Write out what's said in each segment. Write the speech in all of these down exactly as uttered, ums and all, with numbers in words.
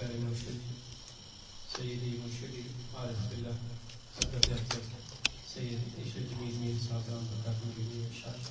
سیدی مرشدی عارف باللہ صدر احتیاط سید عیش جمیل میر صاحب برکاتہ کے لیے ارشاد.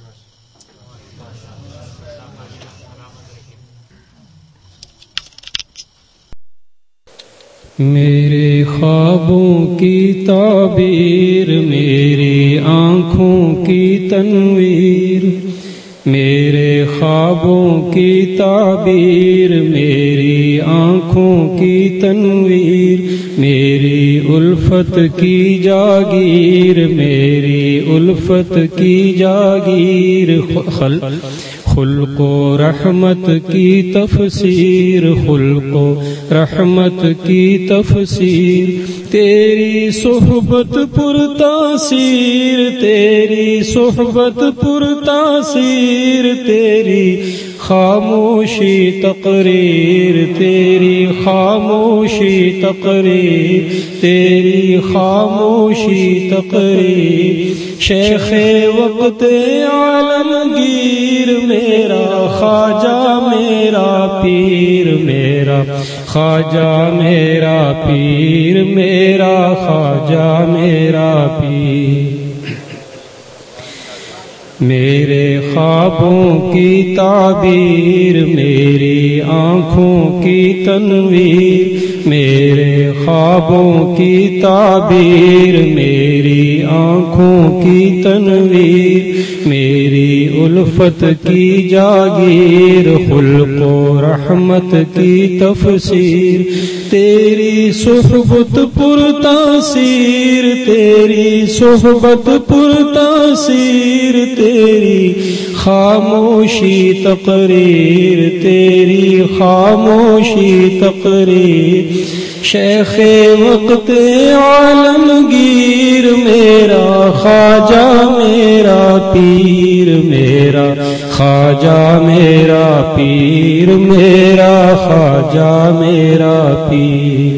میرے خوابوں کی تعبیر میری آنکھوں کی تنویر، میرے خوابوں کی تعبیر میری آنکھوں کی تنویر، میری الفت کی جاگیر میری الفت کی جاگیر، خلق و رحمت کی تفسیر خلق و رحمت کی تفسیر، تیری صحبت پر تاثیر تیری صحبت پر تاثیر، تیری خاموشی تقریر تیری خاموشی تقریر تیری خاموشی تقریر، شیخ وقت عالمگیر میرا خواجہ میرا پیر میرا خواجہ میرا پیر میرا خواجہ میرا پیر، میرے خوابوں کی تعبیر میری آنکھوں کی تنویر، میرے خوابوں کی تعبیر میری آنکھوں کی تنویر، میری الفت کی جاگیر خلق و رحمت کی تفسیر، تیری صحبت پر تاثیر تیری صحبت پر تاثیر، تیری خاموشی تقریر تیری خاموشی تقریر، شیخ وقت عالمگیر میرا خواجہ میرا پیر میرا خواجہ میرا پیر میرا خواجہ میرا پیر،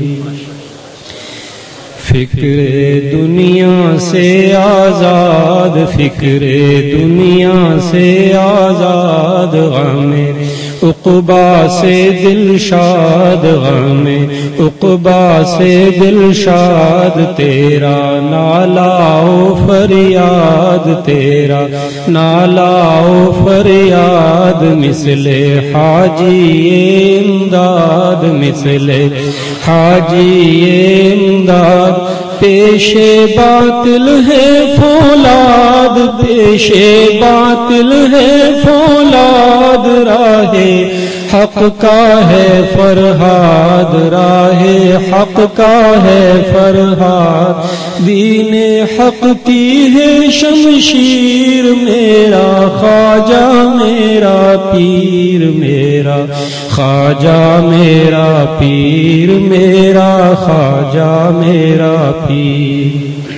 فکر دنیا سے آزاد فکر دنیا سے آزاد، غم عقبا سے دل شاد غم عقبا سے دل شاد، تیرا نالا و فریاد تیرا نالا و فریاد، مثل حاجی امداد مثل حاجی امداد، پیش باطل ہے فولاد پیش باطل ہے فولاد، راہ حق کا ہے فرہاد راہ حق کا ہے فرہاد، دین حق کی ہے شمشیر میرا خواجہ میرا پیر میرا خواجہ میرا پیر میرا خواجہ میرا پیر،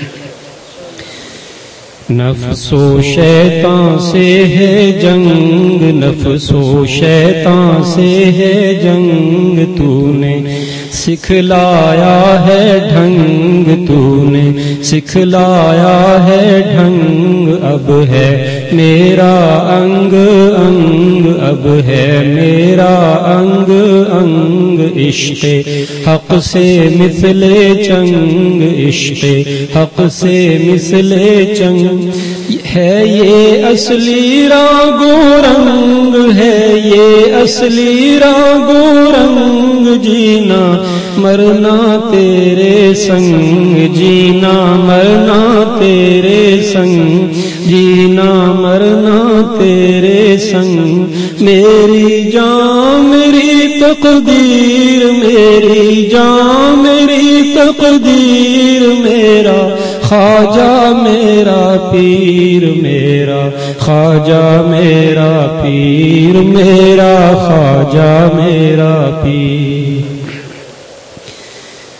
نفس و شیطان سے ہے جنگ نفس و شیطان سے ہے جنگ، تو نے سکھلایا ہے ڈھنگ تو نے سکھلایا ہے ڈھنگ، اب ہے میرا انگ انگ اب ہے میرا انگ انگ، عشق حق سے مثل چنگ عشق حق سے مثل چنگ، ہے یہ اصلی رنگ و رنگ ہے یہ اصلی رنگ و رنگ، جینا مرنا تیرے سنگ جینا مرنا تیرے سنگ جینا مرنا تیرے سنگ، میری جان میری تقدیر میری جان میری تقدیر، میرا خواجہ میرا پیر میرا خواجہ میرا پیر میرا خواجہ میرا پیر،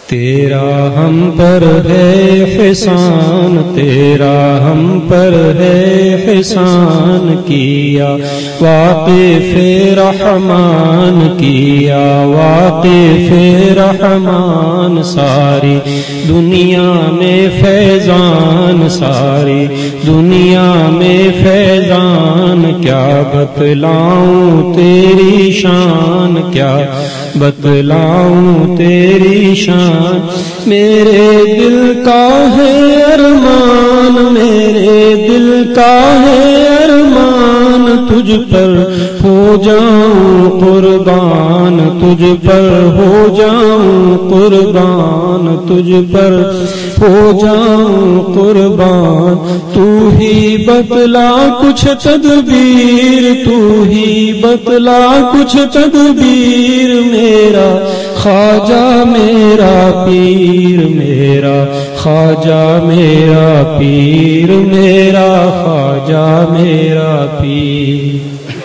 تیرا ہم پر ہے احسان، تیرا ہم پر ہے احسان، کیا واقف رحمان، کیا واقف رحمان، ساری دنیا میں فیضان، ساری دنیا میں فیضان، کیا بتلاؤں تیری شان، کیا بتلاؤں تیری شان، میرے دل کا ہے ارمان، میرے دل کا ہے ارمان، تجھ پر ہو جاؤں قربان، تجھ پر ہو جاؤں قربان، تجھ پر ہو جاؤں قربان، تو ہی بتلا کچھ تدبیر، تو ہی بتلا کچھ تدبیر، میرا خواجہ میرا پیر، میرا خواجہ میرا پیر، میرا خواجہ میرا پیر۔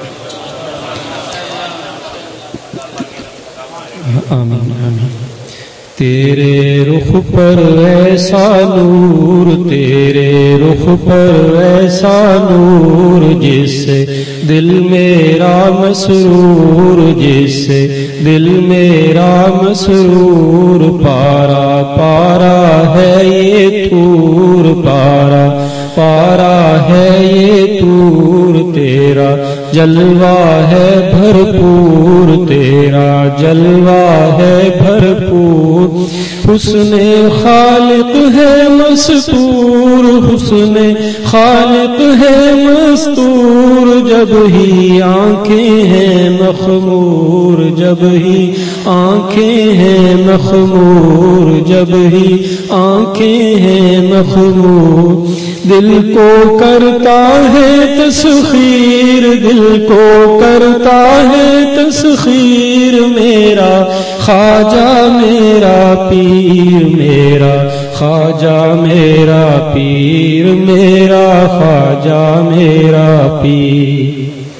آمین آمین۔ تیرے رخ پر ایسا نور، تیرے رخ پر ایسا نور، جس سے دل میرا مسرور، جس سے دل میرا مسرور، پارا پارا ہے یہ طور، پارا پارا ہے یہ طور، تیرا جلوہ ہے بھرپور، تیرا جلوہ ہے بھرپور، حسن خالق ہے مستور، حسن خالق ہے مستور، جب ہی آنکھیں ہیں مخمور، جب ہی آنکھیں ہیں مخمور، جب ہی آنکھیں ہیں مخمور، دل کو کرتا ہے تسخیر، دل کو کرتا ہے تسخیر، میرا خواجہ میرا پیر، میرا خواجہ میرا پیر، میرا خواجہ میرا پیر۔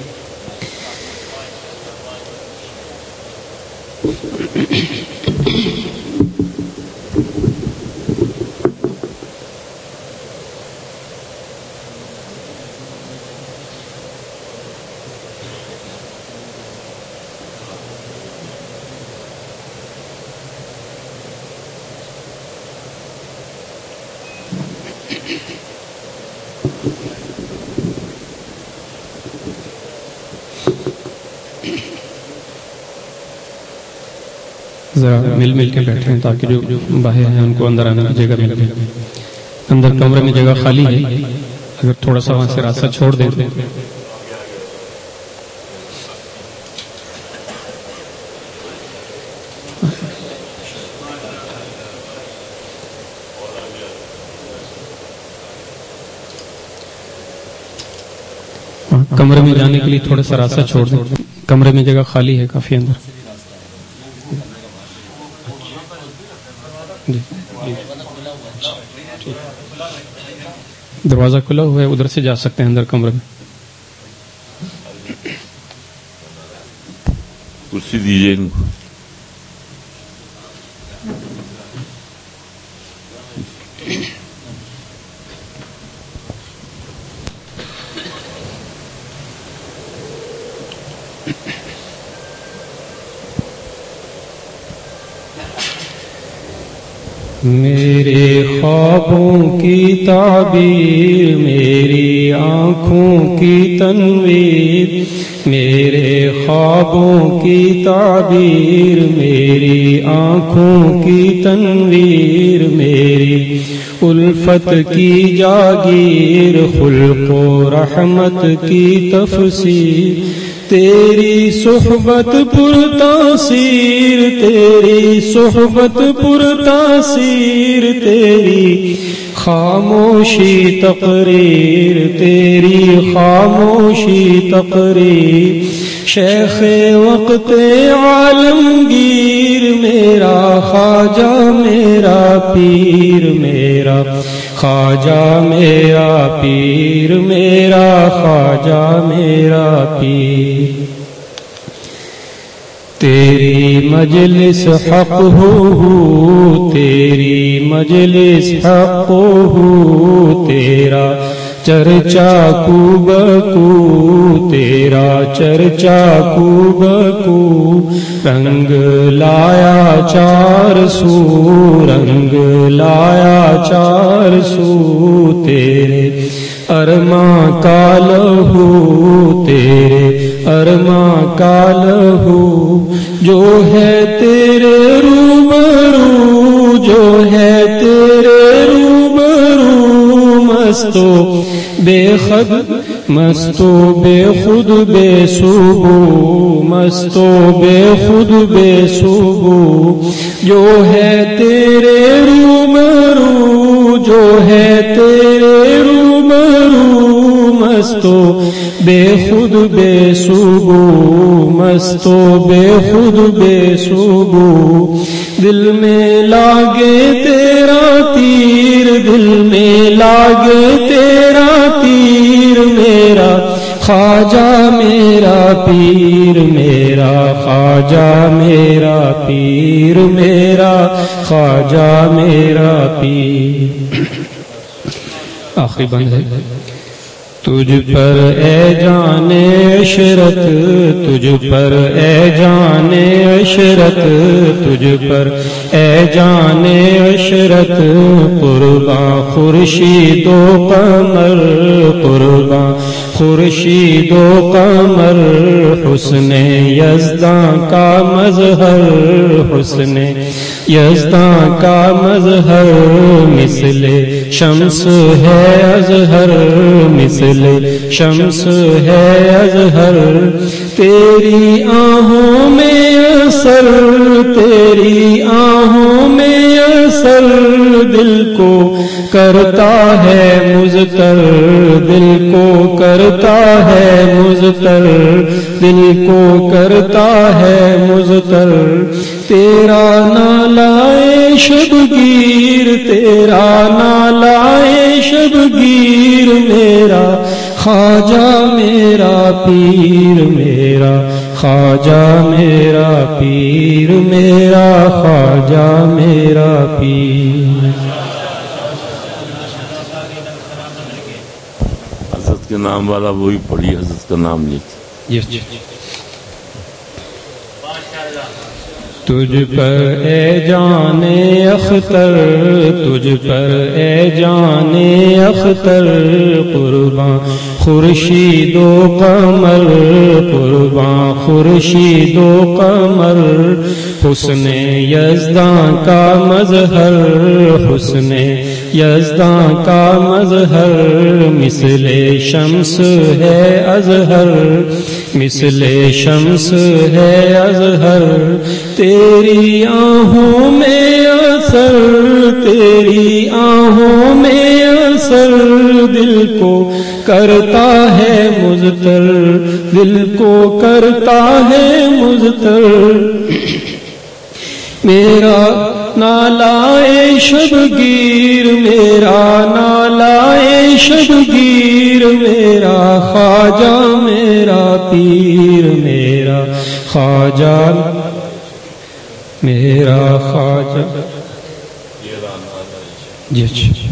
ذرا مل مل کے بیٹھے ہیں تاکہ جو باہر ہیں ان کو اندر آنے کی جگہ مل جائے۔ اندر کمرے میں جگہ خالی ہے، اگر تھوڑا سا وہاں سے راستہ چھوڑ دیں۔ کمرے میں جانے کے لیے تھوڑا سا راستہ چھوڑ دیں، کمرے میں جگہ خالی ہے کافی اندر۔ دروازہ کھلا ہوا ہے، ادھر سے جا سکتے ہیں اندر کمرے میں۔ کرسی دیجیے ان کو۔ میرے خوابوں کی تعبیر، میری آنکھوں کی تنویر، میرے خوابوں کی تعبیر، میری آنکھوں کی تنویر، میری الفت کی جاگیر، خلق و رحمت کی تفسیر، تیری صحبت پر تاثیر، تیری صحبت پر تاثیر، تیری خاموشی تقریر، تیری خاموشی تقریر، شیخ وقت عالمگیر، میرا خواجہ میرا پیر، میرا خواجہ میرا پیر، میرا خواجہ میرا پیر۔ تیری مجلس حق ہو، تیری مجلس حق ہو، تیرا چرچا کو بکو، تیرا چرچا کو بکو، رنگ لایا چار سو، رنگ لایا چار سو، تیرے ارماں کا لہو، تیرے ارماں کا لہو، جو ہے تیرے روبرو، جو ہے تیرے روبرو، مستو بے خود مستو بے خود بے صوبو، مستو بے خود بے صوبو، جو ہے تیرے روبرو، جو ہے تیرے روبرو، مستو بے خود بے صوبو، مستو بے خود بے صوبو، دل میں لاگے تیرا تیر، دل میں لاگے تیرا تیر، میرا خواجہ میرا پیر، میرا خواجہ میرا پیر، میرا خواجہ میرا پیر۔ آخری بند ہے۔ تجھ پر اے جان عشرت، تجھ پر اے جان عشرت، تجھ پر اے جان عشرت، قرباں خورشید و قمر، قرباں خورشید و قمر، حسن یزداں کا مظہر، حسن یزداں کا مظہر، مثل شمس ہے اظہر، مثل شمس ہے اظہر، تیری آہوں میں اثر، تیری آہوں میں اثر، دل کو کرتا ہے مضطر، دل کو کرتا ہے مضطر، دل کو کرتا ہے مضطر، تیرا نالائے شبگیر، تیرا نالائے شبگیر، میرا خواجہ میرا پیر، میرا خواجہ میرا پیر، میرا خواجہ میرا پیر۔ حضرت کے نام والا وہی پڑھی، حضرت کا نام لکھ۔ یس تجھ پر اے جان اختر، تجھ پر اے جان اختر، قرباں خورشید و قمر، قرباں خورشید و قمر، حسن یزداں کا مظہر، حسن یزداں کا مظہر، مثل شمس ہے اظہر، مثل شمس ہے اظہر، تیری آہوں میں اثر، تیری آہوں میں اثر، دل کو کرتا ہے مضطر، دل کو کرتا ہے مضطر، میرا نالائے شبگیر، میرا نالائے شبگیر، میرا خواجہ میرا پیر، میرا خواجہ میرا خواجہ جی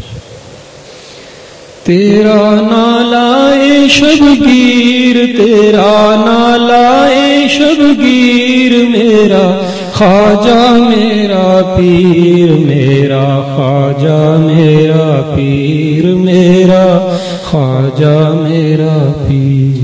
تیرا نالائے شبگیر، تیرا نالائے شبگیر، میرا خواجہ میرا پیر، میرا خواجہ میرا پیر، میرا خواجہ میرا پیر۔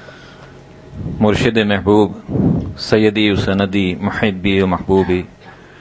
مرشد محبوب سیدی و سندی محبی و محبوبی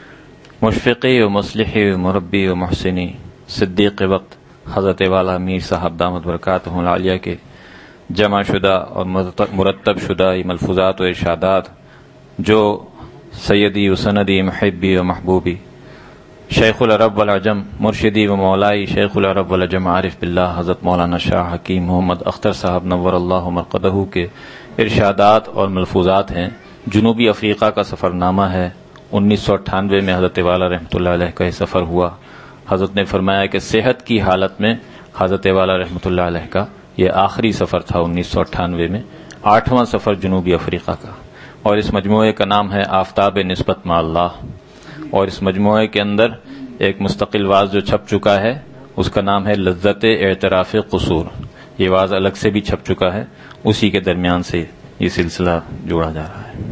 مشفقی و مصلحی و مربی و محسنی صدیق وقت حضرت والا میر صاحب دامت برکاتہ العالیہ کے جمع شدہ اور مرتب شدہ یہ ملفوظات و ارشادات جو سیدی و سندی محبی و محبوبی شیخ العرب والعجم مرشدی و مولائی شیخ العرب والعجم عارف باللہ حضرت مولانا شاہ حکیم محمد اختر صاحب نور اللہ مرقدہ کے ارشادات اور ملفوظات ہیں. جنوبی افریقہ کا سفر نامہ ہے. انیس سو اٹھانوے میں حضرت والا رحمۃ اللہ علیہ کا یہ سفر ہوا. حضرت نے فرمایا کہ صحت کی حالت میں حضرت والا رحمۃ اللہ علیہ کا یہ آخری سفر تھا انیس سو اٹھانوے میں، آٹھواں سفر جنوبی افریقہ کا. اور اس مجموعے کا نام ہے آفتاب نسبت مع اللہ. اور اس مجموعے کے اندر ایک مستقل واز جو چھپ چکا ہے اس کا نام ہے لذت اعتراف قصور. یہ واز الگ سے بھی چھپ چکا ہے، اسی کے درمیان سے یہ سلسلہ جوڑا جا رہا ہے.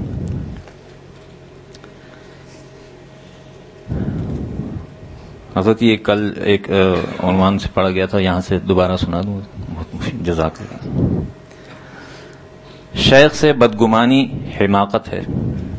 حضرت یہ کل ایک عنوان سے پڑھا گیا تھا، یہاں سے دوبارہ سنا دوں. بہت مفید، جزاک اللہ. شیخ سے بدگمانی حماقت ہے.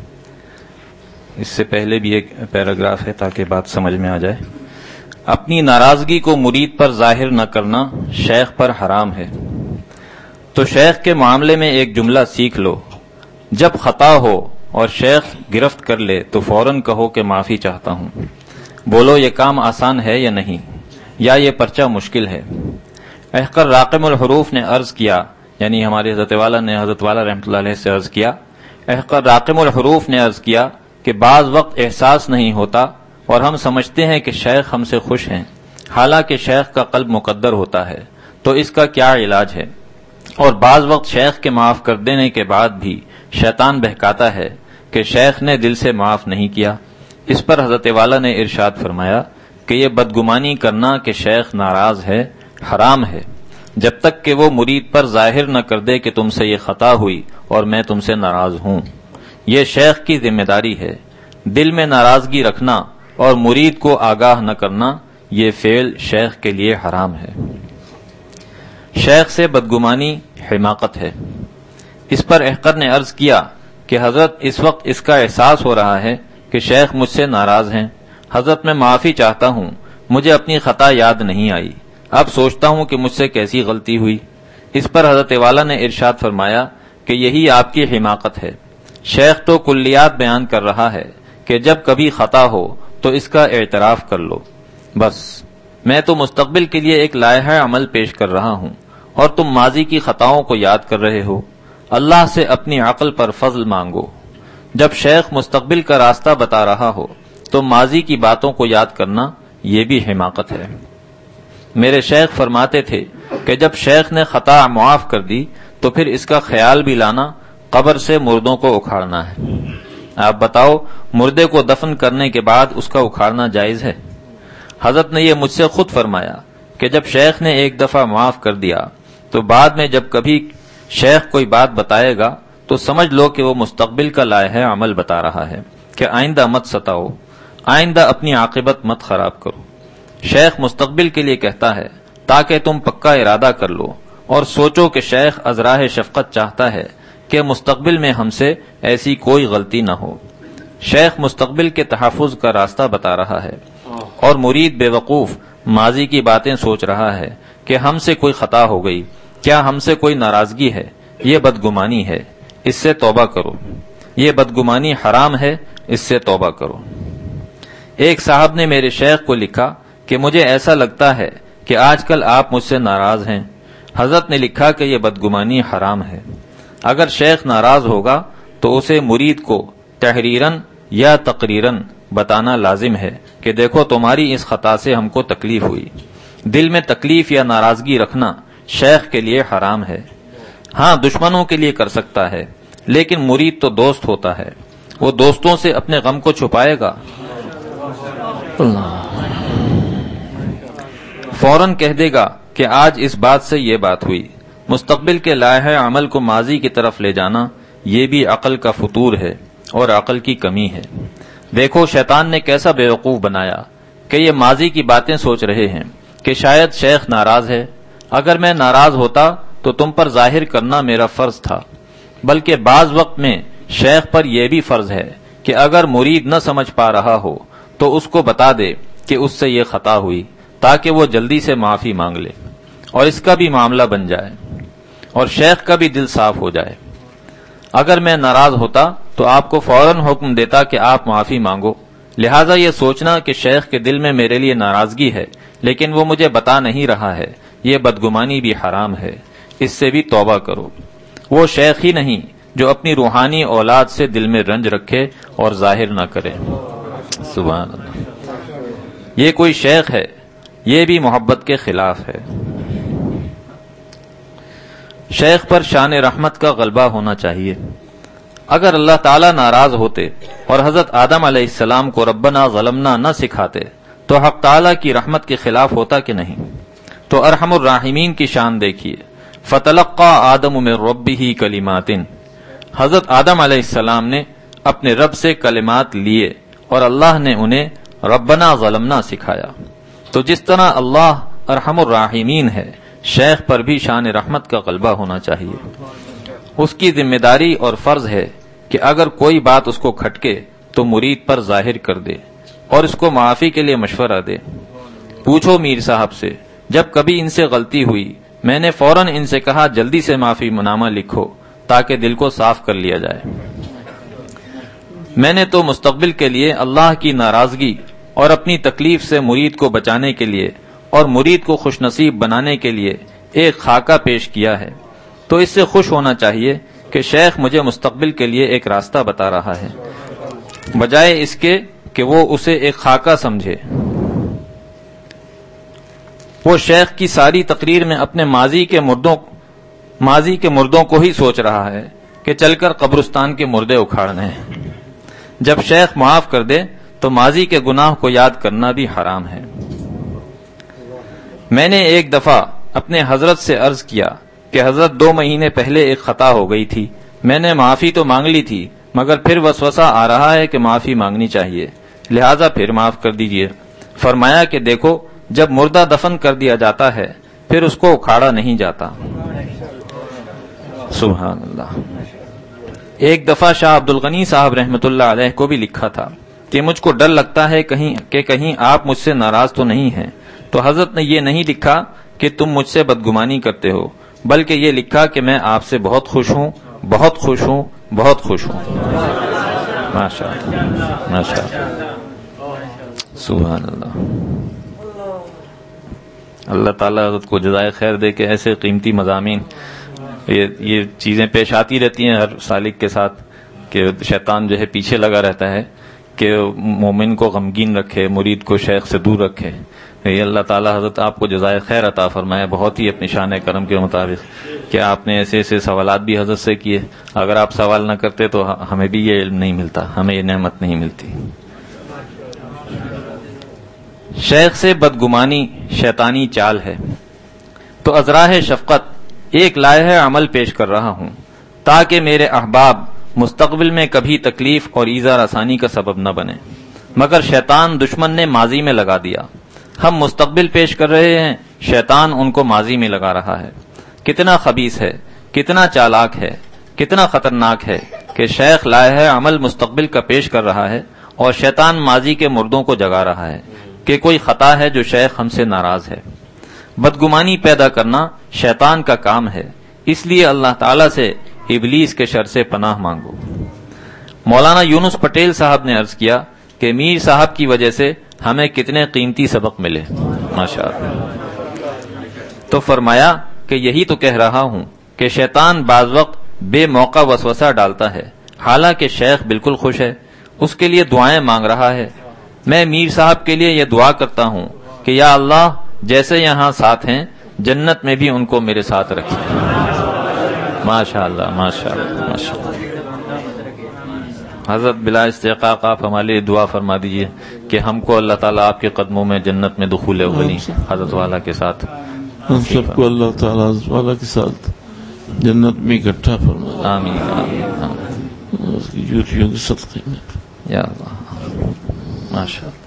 اس سے پہلے بھی ایک پیراگراف ہے تاکہ بات سمجھ میں آ جائے. اپنی ناراضگی کو مرید پر ظاہر نہ کرنا شیخ پر حرام ہے. تو شیخ کے معاملے میں ایک جملہ سیکھ لو. جب خطا ہو اور شیخ گرفت کر لے تو فوراً کہو کہ معافی چاہتا ہوں. بولو یہ کام آسان ہے یا نہیں، یا یہ پرچہ مشکل ہے. احقر راقم الحروف نے عرض کیا، یعنی ہمارے حضرت والا نے حضرت والا رحمۃ اللہ علیہ سے عرض کیا. احقر راقم الحروف نے عرض کیا کہ بعض وقت احساس نہیں ہوتا اور ہم سمجھتے ہیں کہ شیخ ہم سے خوش ہیں، حالانکہ شیخ کا قلب مقدر ہوتا ہے. تو اس کا کیا علاج ہے؟ اور بعض وقت شیخ کے معاف کر دینے کے بعد بھی شیطان بہکاتا ہے کہ شیخ نے دل سے معاف نہیں کیا. اس پر حضرت والا نے ارشاد فرمایا کہ یہ بدگمانی کرنا کہ شیخ ناراض ہے حرام ہے، جب تک کہ وہ مرید پر ظاہر نہ کر دے کہ تم سے یہ خطا ہوئی اور میں تم سے ناراض ہوں. یہ شیخ کی ذمہ داری ہے. دل میں ناراضگی رکھنا اور مرید کو آگاہ نہ کرنا یہ فعل شیخ کے لیے حرام ہے. شیخ سے بدگمانی حماقت ہے. اس پر احقر نے عرض کیا کہ حضرت اس وقت اس کا احساس ہو رہا ہے کہ شیخ مجھ سے ناراض ہیں. حضرت میں معافی چاہتا ہوں، مجھے اپنی خطا یاد نہیں آئی، اب سوچتا ہوں کہ مجھ سے کیسی غلطی ہوئی. اس پر حضرت والا نے ارشاد فرمایا کہ یہی آپ کی حماقت ہے. شیخ تو کلیات بیان کر رہا ہے کہ جب کبھی خطا ہو تو اس کا اعتراف کر لو. بس میں تو مستقبل کے لیے ایک لائحہ عمل پیش کر رہا ہوں اور تم ماضی کی خطاؤں کو یاد کر رہے ہو. اللہ سے اپنی عقل پر فضل مانگو. جب شیخ مستقبل کا راستہ بتا رہا ہو تو ماضی کی باتوں کو یاد کرنا یہ بھی حماقت ہے. میرے شیخ فرماتے تھے کہ جب شیخ نے خطا معاف کر دی تو پھر اس کا خیال بھی لانا قبر سے مردوں کو اکھاڑنا ہے. آپ بتاؤ، مردے کو دفن کرنے کے بعد اس کا اکھاڑنا جائز ہے؟ حضرت نے یہ مجھ سے خود فرمایا کہ جب شیخ نے ایک دفعہ معاف کر دیا تو بعد میں جب کبھی شیخ کوئی بات بتائے گا تو سمجھ لو کہ وہ مستقبل کا لائحہ عمل بتا رہا ہے کہ آئندہ مت ستاؤ، آئندہ اپنی عاقبت مت خراب کرو. شیخ مستقبل کے لیے کہتا ہے تاکہ تم پکا ارادہ کر لو اور سوچو کہ شیخ ازراہ شفقت چاہتا ہے کہ مستقبل میں ہم سے ایسی کوئی غلطی نہ ہو. شیخ مستقبل کے تحفظ کا راستہ بتا رہا ہے اور مرید بے وقوف ماضی کی باتیں سوچ رہا ہے کہ ہم سے کوئی خطا ہو گئی، کیا ہم سے کوئی ناراضگی ہے. یہ بدگمانی ہے، اس سے توبہ کرو. یہ بدگمانی حرام ہے، اس سے توبہ کرو. ایک صاحب نے میرے شیخ کو لکھا کہ مجھے ایسا لگتا ہے کہ آج کل آپ مجھ سے ناراض ہیں. حضرت نے لکھا کہ یہ بدگمانی حرام ہے. اگر شیخ ناراض ہوگا تو اسے مرید کو تحریراً یا تقریراً بتانا لازم ہے کہ دیکھو تمہاری اس خطا سے ہم کو تکلیف ہوئی. دل میں تکلیف یا ناراضگی رکھنا شیخ کے لیے حرام ہے. ہاں دشمنوں کے لیے کر سکتا ہے، لیکن مرید تو دوست ہوتا ہے، وہ دوستوں سے اپنے غم کو چھپائے گا؟ فوراً کہہ دے گا کہ آج اس بات سے یہ بات ہوئی. مستقبل کے لائحہ عمل کو ماضی کی طرف لے جانا یہ بھی عقل کا فطور ہے اور عقل کی کمی ہے. دیکھو شیطان نے کیسا بیوقوف بنایا کہ یہ ماضی کی باتیں سوچ رہے ہیں کہ شاید شیخ ناراض ہے. اگر میں ناراض ہوتا تو تم پر ظاہر کرنا میرا فرض تھا، بلکہ بعض وقت میں شیخ پر یہ بھی فرض ہے کہ اگر مرید نہ سمجھ پا رہا ہو تو اس کو بتا دے کہ اس سے یہ خطا ہوئی، تاکہ وہ جلدی سے معافی مانگ لے اور اس کا بھی معاملہ بن جائے اور شیخ کا بھی دل صاف ہو جائے۔ اگر میں ناراض ہوتا تو آپ کو فوراً حکم دیتا کہ آپ معافی مانگو، لہٰذا یہ سوچنا کہ شیخ کے دل میں میرے لیے ناراضگی ہے لیکن وہ مجھے بتا نہیں رہا ہے، یہ بدگمانی بھی حرام ہے، اس سے بھی توبہ کرو۔ وہ شیخ ہی نہیں جو اپنی روحانی اولاد سے دل میں رنج رکھے اور ظاہر نہ کرے۔ سبحان اللہ، یہ کوئی شیخ ہے، یہ بھی محبت کے خلاف ہے۔ شیخ پر شان رحمت کا غلبہ ہونا چاہیے۔ اگر اللہ تعالیٰ ناراض ہوتے اور حضرت آدم علیہ السلام کو ربنا ظلمنا نہ سکھاتے تو حق تعالیٰ کی رحمت کے خلاف ہوتا کہ نہیں؟ تو ارحم الراحمین کی شان دیکھیے، فتلقى آدم من ربہ کلمات، حضرت آدم علیہ السلام نے اپنے رب سے کلمات لیے اور اللہ نے انہیں ربنا ظلمنا سکھایا۔ تو جس طرح اللہ ارحم الراحمین ہے، شیخ پر بھی شان رحمت کا غلبہ ہونا چاہیے۔ اس کی ذمہ داری اور فرض ہے کہ اگر کوئی بات اس کو کھٹکے تو مرید پر ظاہر کر دے اور اس کو معافی کے لیے مشورہ دے۔ پوچھو میر صاحب سے، جب کبھی ان سے غلطی ہوئی میں نے فوراً ان سے کہا جلدی سے معافی نامہ لکھو تاکہ دل کو صاف کر لیا جائے۔ میں نے تو مستقبل کے لیے اللہ کی ناراضگی اور اپنی تکلیف سے مرید کو بچانے کے لیے اور مرید کو خوش نصیب بنانے کے لیے ایک خاکہ پیش کیا ہے، تو اس سے خوش ہونا چاہیے کہ شیخ مجھے مستقبل کے لیے ایک راستہ بتا رہا ہے، بجائے اس کے کہ وہ اسے ایک خاکہ سمجھے۔ وہ شیخ کی ساری تقریر میں اپنے ماضی کے مردوں ماضی کے مردوں کو ہی سوچ رہا ہے کہ چل کر قبرستان کے مردے اکھاڑنے ہیں۔ جب شیخ معاف کر دے تو ماضی کے گناہ کو یاد کرنا بھی حرام ہے۔ میں نے ایک دفعہ اپنے حضرت سے عرض کیا کہ حضرت دو مہینے پہلے ایک خطا ہو گئی تھی، میں نے معافی تو مانگ لی تھی مگر پھر وسوسہ آ رہا ہے کہ معافی مانگنی چاہیے، لہٰذا پھر معاف کر دیجیے۔ فرمایا کہ دیکھو، جب مردہ دفن کر دیا جاتا ہے پھر اس کو اکھاڑا نہیں جاتا۔ سبحان اللہ۔ ایک دفعہ شاہ عبد الغنی صاحب رحمۃ اللہ علیہ کو بھی لکھا تھا کہ مجھ کو ڈر لگتا ہے کہیں کہ کہیں آپ مجھ سے ناراض تو نہیں ہیں، تو حضرت نے یہ نہیں لکھا کہ تم مجھ سے بدگمانی کرتے ہو، بلکہ یہ لکھا کہ میں آپ سے بہت خوش ہوں، بہت خوش ہوں، بہت خوش ہوں۔ ماشاء اللہ، ماشاء اللہ، سبحان اللہ۔ اللہ تعالیٰ حضرت کو جزائے خیر دے کہ ایسے قیمتی مضامین، یہ یہ چیزیں پیش آتی رہتی ہیں ہر سالک کے ساتھ کہ شیطان جو ہے پیچھے لگا رہتا ہے کہ مومن کو غمگین رکھے، مرید کو شیخ سے دور رکھے۔ یہ اللہ تعالیٰ حضرت آپ کو جزائے خیر عطا فرمائے، بہت ہی اپنی شان کرم کے مطابق کہ آپ نے ایسے ایسے سوالات بھی حضرت سے کیے۔ اگر آپ سوال نہ کرتے تو ہمیں بھی یہ علم نہیں ملتا، ہمیں یہ نعمت نہیں ملتی۔ شیخ سے بدگمانی شیطانی چال ہے، تو ازراہ شفقت ایک لائحہ عمل پیش کر رہا ہوں تاکہ میرے احباب مستقبل میں کبھی تکلیف اور ایذا رسانی کا سبب نہ بنے، مگر شیطان دشمن نے ماضی میں لگا دیا۔ ہم مستقبل پیش کر رہے ہیں، شیطان ان کو ماضی میں لگا رہا ہے۔ کتنا خبیث ہے، کتنا چالاک ہے، کتنا خطرناک ہے کہ شیخ لائحہ عمل مستقبل کا پیش کر رہا ہے اور شیطان ماضی کے مردوں کو جگا رہا ہے کہ کوئی خطا ہے جو شیخ ہم سے ناراض ہے۔ بدگمانی پیدا کرنا شیطان کا کام ہے، اس لیے اللہ تعالیٰ سے ابلیس کے شر سے پناہ مانگو۔ مولانا یونس پٹیل صاحب نے عرض کیا کہ میر صاحب کی وجہ سے ہمیں کتنے قیمتی سبق ملے، ماشاءاللہ۔ تو فرمایا کہ یہی تو کہہ رہا ہوں کہ شیطان بعض وقت بے موقع وسوسہ ڈالتا ہے، حالانکہ شیخ بالکل خوش ہے، اس کے لیے دعائیں مانگ رہا ہے۔ میں میر صاحب کے لیے یہ دعا کرتا ہوں کہ یا اللہ جیسے یہاں ساتھ ہیں جنت میں بھی ان کو میرے ساتھ رکھیں۔ ماشاء اللہ، ماشاء اللہ، ماشاء اللہ۔ حضرت بلا استحقاق آپ ہمارے لیے دعا فرما دیجئے کہ ہم کو اللہ تعالیٰ آپ کے قدموں میں جنت میں دخول اولی حضرت والا کے ساتھ، ہم سب کو اللہ تعالیٰ حضرت والا کے ساتھ جنت میں اکٹھا فرما، آمین آمین آمین، اس کی جوتیوں کے صدقے میں یا اللہ، ماشاء اللہ۔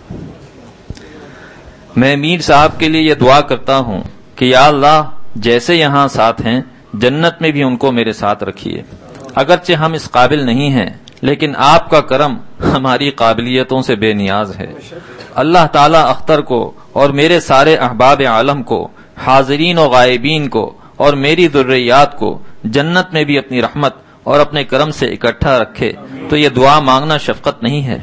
میں میر صاحب کے لیے یہ دعا کرتا ہوں کہ یا اللہ جیسے یہاں ساتھ ہیں جنت میں بھی ان کو میرے ساتھ رکھیے۔ اگرچہ ہم اس قابل نہیں ہیں لیکن آپ کا کرم ہماری قابلیتوں سے بے نیاز ہے. اللہ تعالیٰ اختر کو اور میرے سارے احباب عالم کو، حاضرین و غائبین کو اور میری ذریات کو جنت میں بھی اپنی رحمت اور اپنے کرم سے اکٹھا رکھے. تو یہ دعا مانگنا شفقت نہیں ہے؟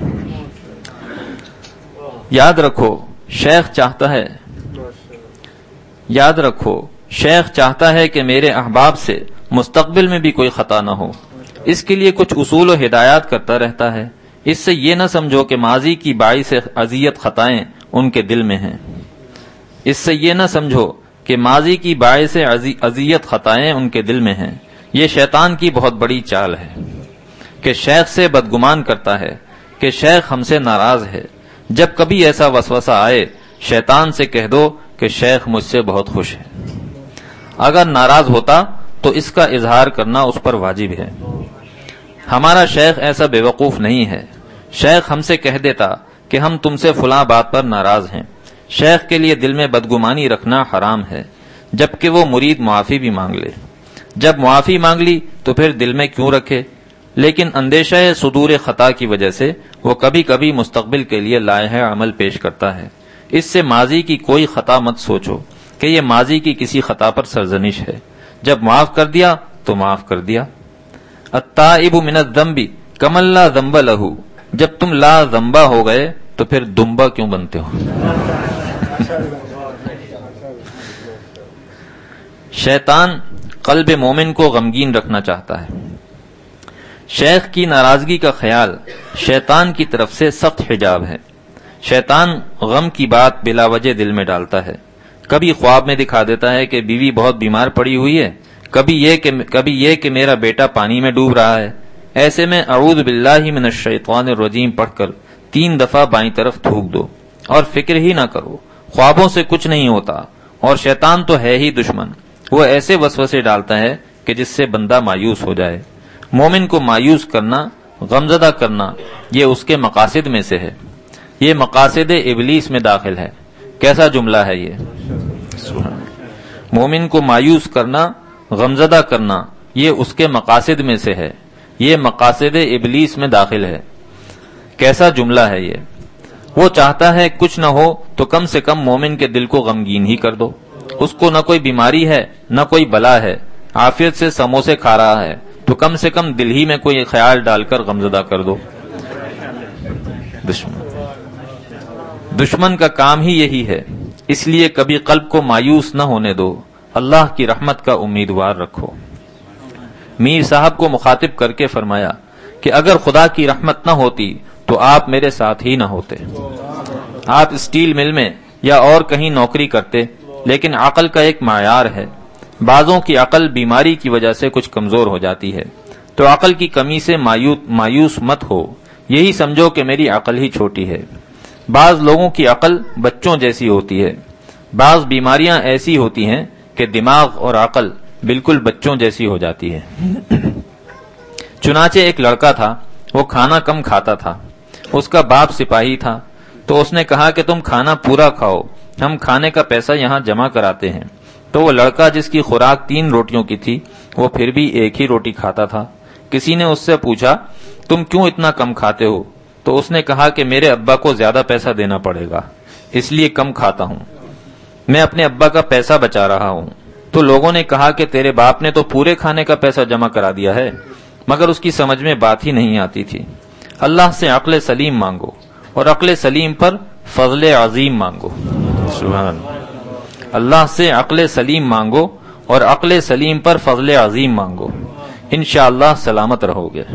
یاد رکھو شیخ چاہتا ہے یاد رکھو شیخ چاہتا ہے کہ میرے احباب سے مستقبل میں بھی کوئی خطا نہ ہو. اس کے لیے کچھ اصول و ہدایات کرتا رہتا ہے. اس سے یہ نہ سمجھو کہ ماضی کی باعث اذیت خطائیں ان کے دل میں ہیں. اس سے یہ نہ سمجھو کہ ماضی کی باعث اذیت خطائیں ان کے دل میں ہیں. یہ شیطان کی بہت بڑی چال ہے کہ شیخ سے بدگمان کرتا ہے کہ شیخ ہم سے ناراض ہے. جب کبھی ایسا وسوسہ آئے شیطان سے کہہ دو کہ شیخ مجھ سے بہت خوش ہے. اگر ناراض ہوتا تو اس کا اظہار کرنا اس پر واجب ہے. ہمارا شیخ ایسا بے وقوف نہیں ہے. شیخ ہم سے کہہ دیتا کہ ہم تم سے فلاں بات پر ناراض ہیں. شیخ کے لیے دل میں بدگمانی رکھنا حرام ہے، جبکہ وہ مرید معافی بھی مانگ لے. جب معافی مانگ لی تو پھر دل میں کیوں رکھے؟ لیکن اندیشہ صدور خطا کی وجہ سے وہ کبھی کبھی مستقبل کے لیے لائحہ عمل پیش کرتا ہے. اس سے ماضی کی کوئی خطا مت سوچو کہ یہ ماضی کی کسی خطا پر سرزنش ہے. جب معاف کر دیا تو معاف کر دیا. التائب من الذنب کمن لا ذنب لہ. جب تم لا ذنبہ ہو گئے تو پھر دمبا کیوں بنتے ہو؟ شیطان قلب مومن کو غمگین رکھنا چاہتا ہے. شیخ کی ناراضگی کا خیال شیطان کی طرف سے سخت حجاب ہے. شیطان غم کی بات بلا وجہ دل میں ڈالتا ہے. کبھی خواب میں دکھا دیتا ہے کہ بیوی بہت بیمار پڑی ہوئی ہے، کبھی یہ کہ کبھی یہ کہ میرا بیٹا پانی میں ڈوب رہا ہے. ایسے میں اعوذ باللہ من الشیطان الرجیم پڑھ کر تین دفعہ بائیں طرف تھوک دو اور فکر ہی نہ کرو. خوابوں سے کچھ نہیں ہوتا، اور شیطان تو ہے ہی دشمن. وہ ایسے وسوسے ڈالتا ہے کہ جس سے بندہ مایوس ہو جائے. مومن کو مایوس کرنا، غمزدہ کرنا، یہ اس کے مقاصد میں سے ہے. یہ مقاصد ابلیس میں داخل ہے. کیسا جملہ ہے یہ! مومن کو مایوس کرنا، غمزدہ کرنا، یہ اس کے مقاصد میں سے ہے. یہ مقاصد ابلیس میں داخل ہے. کیسا جملہ ہے یہ! وہ چاہتا ہے کچھ نہ ہو تو کم سے کم مومن کے دل کو غمگین ہی کر دو. اس کو نہ کوئی بیماری ہے نہ کوئی بلا ہے، عافیت سے سموسے کھا رہا ہے، تو کم سے کم دل ہی میں کوئی خیال ڈال کر غمزدہ کر دو. دشمن دشمن کا کام ہی یہی ہے. اس لیے کبھی قلب کو مایوس نہ ہونے دو. اللہ کی رحمت کا امیدوار رکھو. میر صاحب کو مخاطب کر کے فرمایا کہ اگر خدا کی رحمت نہ ہوتی تو آپ میرے ساتھ ہی نہ ہوتے. آپ اسٹیل مل میں یا اور کہیں نوکری کرتے، لیکن عقل کا ایک معیار ہے. بعضوں کی عقل بیماری کی وجہ سے کچھ کمزور ہو جاتی ہے، تو عقل کی کمی سے مایوس مت ہو. یہی سمجھو کہ میری عقل ہی چھوٹی ہے. بعض لوگوں کی عقل بچوں جیسی ہوتی ہے. بعض بیماریاں ایسی ہوتی ہیں کہ دماغ اور عقل بالکل بچوں جیسی ہو جاتی ہے. چنانچہ ایک لڑکا تھا، وہ کھانا کم کھاتا تھا. اس کا باپ سپاہی تھا، تو اس نے کہا کہ تم کھانا پورا کھاؤ، ہم کھانے کا پیسہ یہاں جمع کراتے ہیں. تو وہ لڑکا جس کی خوراک تین روٹیوں کی تھی، وہ پھر بھی ایک ہی روٹی کھاتا تھا. کسی نے اس سے پوچھا تم کیوں اتنا کم کھاتے ہو؟ تو اس نے کہا کہ میرے ابا کو زیادہ پیسہ دینا پڑے گا، اس لیے کم کھاتا ہوں. میں اپنے ابا کا پیسہ بچا رہا ہوں. تو لوگوں نے کہا کہ تیرے باپ نے تو پورے کھانے کا پیسہ جمع کرا دیا ہے. مگر اس کی سمجھ میں بات ہی نہیں آتی تھی. اللہ سے عقل سلیم مانگو اور عقل سلیم پر فضل عظیم مانگو. سبحان اللہ سے عقل سلیم مانگو اور عقل سلیم پر فضل عظیم مانگو. انشاءاللہ سلامت رہو گے.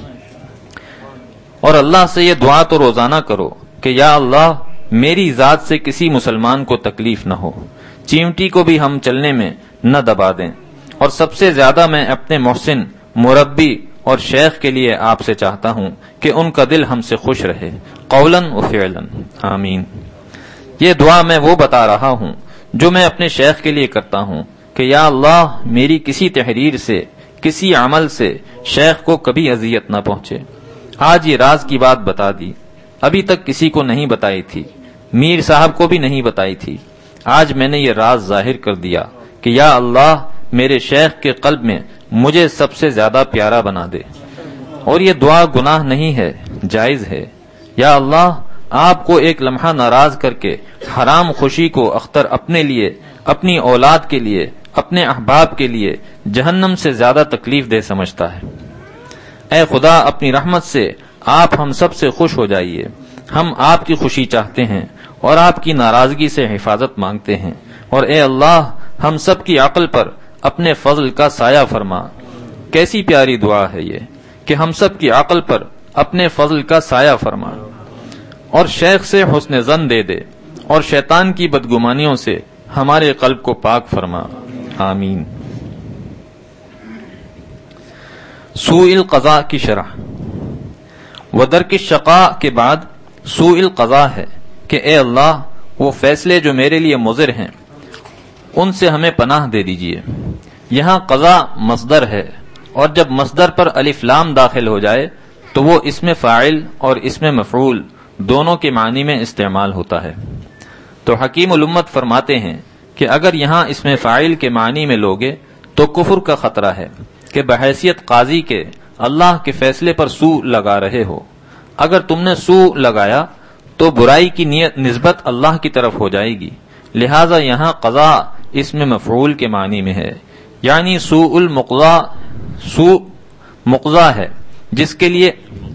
اور اللہ سے یہ دعا تو روزانہ کرو کہ یا اللہ میری ذات سے کسی مسلمان کو تکلیف نہ ہو، چیمٹی کو بھی ہم چلنے میں نہ دبا دیں. اور سب سے زیادہ میں اپنے محسن، مربی اور شیخ کے لیے آپ سے چاہتا ہوں کہ ان کا دل ہم سے خوش رہے، قولاً و فعلاً. آمین. یہ دعا میں وہ بتا رہا ہوں جو میں اپنے شیخ کے لیے کرتا ہوں کہ یا اللہ میری کسی تحریر سے، کسی عمل سے شیخ کو کبھی اذیت نہ پہنچے. آج یہ راز کی بات بتا دی، ابھی تک کسی کو نہیں بتائی تھی، میر صاحب کو بھی نہیں بتائی تھی. آج میں نے یہ راز ظاہر کر دیا کہ یا اللہ میرے شیخ کے قلب میں مجھے سب سے زیادہ پیارا بنا دے. اور یہ دعا گناہ نہیں ہے، جائز ہے۔ یا اللہ، آپ کو ایک لمحہ ناراض کر کے حرام خوشی کو اختر اپنے لیے، اپنی اولاد کے لیے، اپنے احباب کے لیے جہنم سے زیادہ تکلیف دہ سمجھتا ہے۔ اے خدا، اپنی رحمت سے آپ ہم سب سے خوش ہو جائیے، ہم آپ کی خوشی چاہتے ہیں اور آپ کی ناراضگی سے حفاظت مانگتے ہیں، اور اے اللہ، ہم سب کی عقل پر اپنے فضل کا سایہ فرما۔ کیسی پیاری دعا ہے یہ کہ ہم سب کی عقل پر اپنے فضل کا سایہ فرما، اور شیخ سے حسن ظن دے دے، اور شیطان کی بدگمانیوں سے ہمارے قلب کو پاک فرما، آمین۔ سوء القضاء کی شرح۔ ودرک الشقاء کے بعد سوء القضاء ہے کہ اے اللہ، وہ فیصلے جو میرے لیے مضر ہیں ان سے ہمیں پناہ دے دیجیے۔ یہاں قضاء مصدر ہے، اور جب مصدر پر الف لام داخل ہو جائے تو وہ اسم فاعل اور اسم مفعول دونوں کے معنی میں استعمال ہوتا ہے۔ تو حکیم الامت فرماتے ہیں کہ اگر یہاں اسم فاعل کے معنی میں لوگے تو کفر کا خطرہ ہے کہ بحیثیت قاضی کے اللہ کے فیصلے پر سوء لگا رہے ہو۔ اگر تم نے سوء لگایا تو برائی کی نیت نسبت اللہ کی طرف ہو جائے گی، لہذا یہاں قضاء اسم مفعول کے معنی میں ہے، یعنی سوء المقضا، سوء مقضا ہے جس کے لیے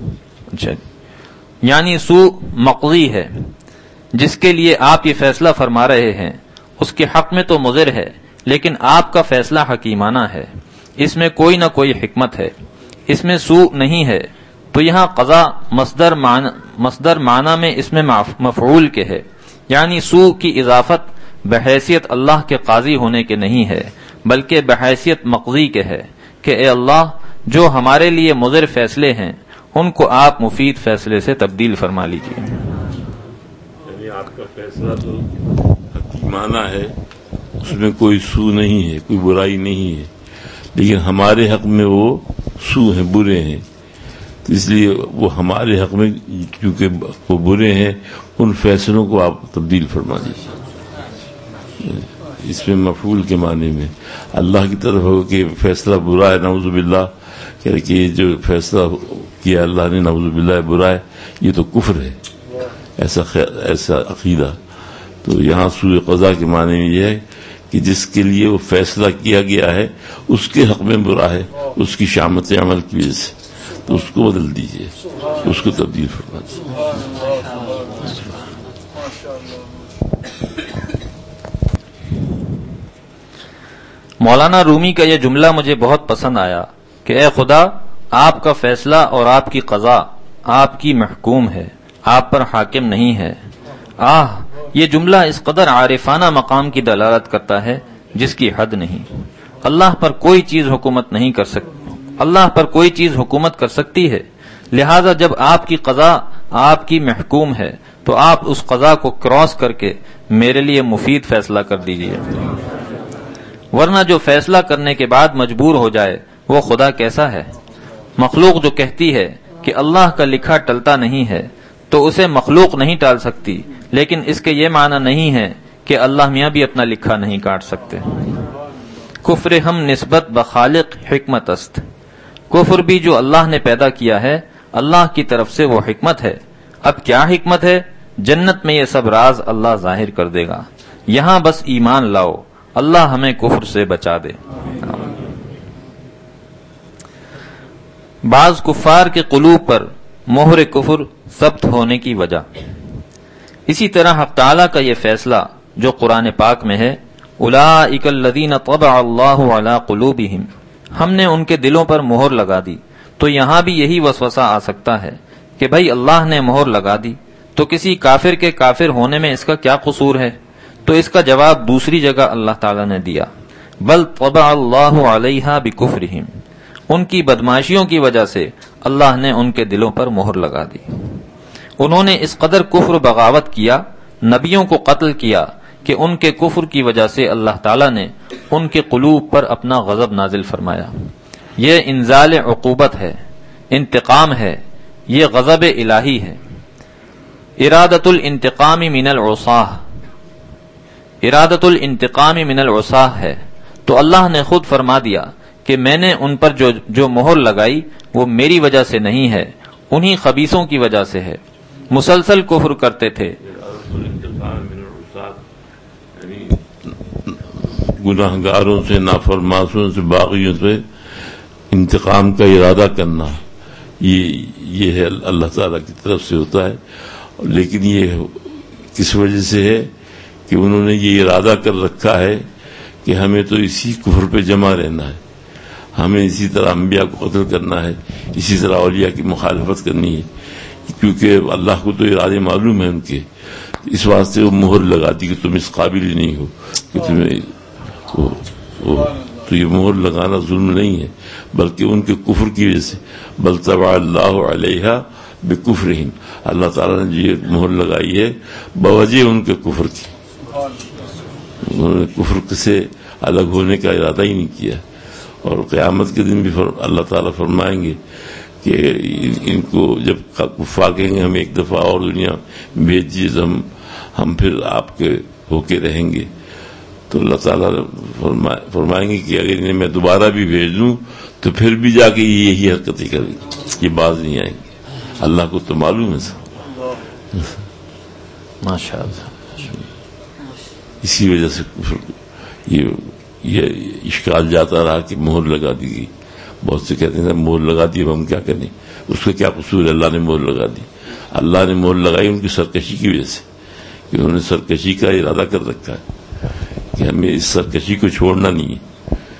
یعنی سوء مقضی ہے جس کے لیے آپ یہ فیصلہ فرما رہے ہیں، اس کے حق میں تو مضر ہے لیکن آپ کا فیصلہ حکیمانہ ہے، اس میں کوئی نہ کوئی حکمت ہے، اس میں سوء نہیں ہے۔ تو یہاں قضاء مصدر معنی مصدر معنی میں اس میں مفعول کے ہے، یعنی سوء کی اضافت بحیثیت اللہ کے قاضی ہونے کے نہیں ہے بلکہ بحیثیت مقضی کے ہے کہ اے اللہ، جو ہمارے لیے مضر فیصلے ہیں ان کو آپ مفید فیصلے سے تبدیل فرما لیجیے۔ یعنی آپ کا فیصلہ تو حکیمانہ ہے، اس میں کوئی سو نہیں ہے، کوئی برائی نہیں ہے، لیکن ہمارے حق میں وہ سو ہیں، برے ہیں، تو اس لیے وہ ہمارے حق میں کیونکہ وہ برے ہیں ان فیصلوں کو آپ تبدیل فرما دیجیے۔ اس میں مفعول کے معنی میں اللہ کی طرف ہو کہ فیصلہ برا ہے، نعوذ باللہ، کہ یہ جو فیصلہ کیا اللہ نے نعوذ باللہ برا ہے، یہ تو کفر ہے، ایسا ایسا عقیدہ۔ تو یہاں سوء قضاء کے معنی میں یہ ہے کہ جس کے لیے وہ فیصلہ کیا گیا ہے اس کے حق میں برا ہے، اس کی شامت عمل کی وجہ سے، تو اس کو بدل دیجیے، اس کو تبدیل فرما دیجیے۔ مولانا رومی کا یہ جملہ مجھے بہت پسند آیا کہ اے خدا، آپ کا فیصلہ اور آپ کی قضا آپ کی محکوم ہے، آپ پر حاکم نہیں ہے۔ آہ، یہ جملہ اس قدر عارفانہ مقام کی دلالت کرتا ہے جس کی حد نہیں۔ اللہ پر کوئی چیز حکومت نہیں کر سکتی، اللہ پر کوئی چیز حکومت کر سکتی ہے، لہذا جب آپ کی قضا آپ کی محکوم ہے تو آپ اس قضا کو کراس کر کے میرے لیے مفید فیصلہ کر دیجیے، ورنہ جو فیصلہ کرنے کے بعد مجبور ہو جائے وہ خدا کیسا ہے؟ مخلوق جو کہتی ہے کہ اللہ کا لکھا ٹلتا نہیں ہے تو اسے مخلوق نہیں ٹال سکتی، لیکن اس کے یہ معنی نہیں ہے کہ اللہ میاں بھی اپنا لکھا نہیں کاٹ سکتے۔ کفر ہم نسبت بخالق حکمت است، کفر بھی جو اللہ نے پیدا کیا ہے اللہ کی طرف سے وہ حکمت ہے۔ اب کیا حکمت ہے؟ جنت میں یہ سب راز اللہ ظاہر کر دے گا، یہاں بس ایمان لاؤ، اللہ ہمیں کفر سے بچا دے۔ بعض کفار کے قلوب پر مہر کفر ثبت ہونے کی وجہ۔ اسی طرح حق تعالیٰ کا یہ فیصلہ جو قرآن پاک میں ہے، اولئک الذین طبع اللہ علی قلوبہم، ہم نے ان کے دلوں پر مہر لگا دی، تو یہاں بھی یہی وسوسہ آ سکتا ہے کہ بھائی اللہ نے مہر لگا دی تو کسی کافر کے کافر ہونے میں اس کا کیا قصور ہے؟ تو اس کا جواب دوسری جگہ اللہ تعالیٰ نے دیا، بل طبع اللہ علیہا بکفرہم، ان کی بدماشیوں کی وجہ سے اللہ نے ان کے دلوں پر مہر لگا دی۔ انہوں نے اس قدر کفر بغاوت کیا، نبیوں کو قتل کیا کہ ان کے کفر کی وجہ سے اللہ تعالیٰ نے ان کے قلوب پر اپنا غضب نازل فرمایا۔ یہ انزال عقوبت ہے، انتقام ہے، یہ غضب الہی ہے۔ ارادت الانتقام من العصاہ، ارادت الانتقام من العصاہ ہے، تو اللہ نے خود فرما دیا کہ میں نے ان پر جو جو مہر لگائی وہ میری وجہ سے نہیں ہے، انہی خبیثوں کی وجہ سے ہے، مسلسل کفر کرتے تھے۔ گناہ گاروں سے، نافرمانوں سے، باغیوں سے انتقام کا ارادہ کرنا، یہ یہ ہے اللہ تعالیٰ کی طرف سے ہوتا ہے۔ لیکن یہ کس وجہ سے ہے کہ انہوں نے یہ ارادہ کر رکھا ہے کہ ہمیں تو اسی کفر پہ جمع رہنا ہے، ہمیں اسی طرح انبیاء کو قتل کرنا ہے، اسی طرح اولیاء کی مخالفت کرنی ہے، کیونکہ اللہ کو تو ارادے معلوم ہے ان کے، اس واسطے وہ مہر لگا دی کہ تم اس قابل ہی نہیں ہو کہ تمہیں وہ, وہ تو یہ مہر لگانا ظلم نہیں ہے بلکہ ان کے کفر کی وجہ سے، بل طبع اللہ علیہا بکفرہم، اللہ تعالیٰ نے یہ مہر لگائی ہے بوجہ ان کے کفر کی، انہوں نے کفر سے الگ ہونے کا ارادہ ہی نہیں کیا۔ اور قیامت کے دن بھی اللہ تعالیٰ فرمائیں گے کہ ان کو جب کفار کہیں گے ہمیں ایک دفعہ اور دنیا بھیجیے تو ہم ہم پھر آپ کے ہو کے رہیں گے، تو اللہ تعالیٰ فرمائیں گے کہ اگر انہیں میں دوبارہ بھی بھیج دوں تو پھر بھی جا کے یہی حرکتیں کریں گے، یہ باز نہیں آئیں گے، اللہ کو تو معلوم ہے سر۔ ماشاء اللہ۔ اسی وجہ سے یہ یہ اشکال جاتا رہا کہ مہر لگا دی گئی، بہت سے کہتے ہیں مہر لگا دی اب ہم کیا کریں، اس کا کیا قصور ہے، اللہ نے مہر لگا دی، اللہ نے مہر لگائی ان کی سرکشی کی وجہ سے، کہ انہوں نے سرکشی کا ارادہ کر رکھا ہے کہ ہمیں اس سرکشی کو چھوڑنا نہیں ہے۔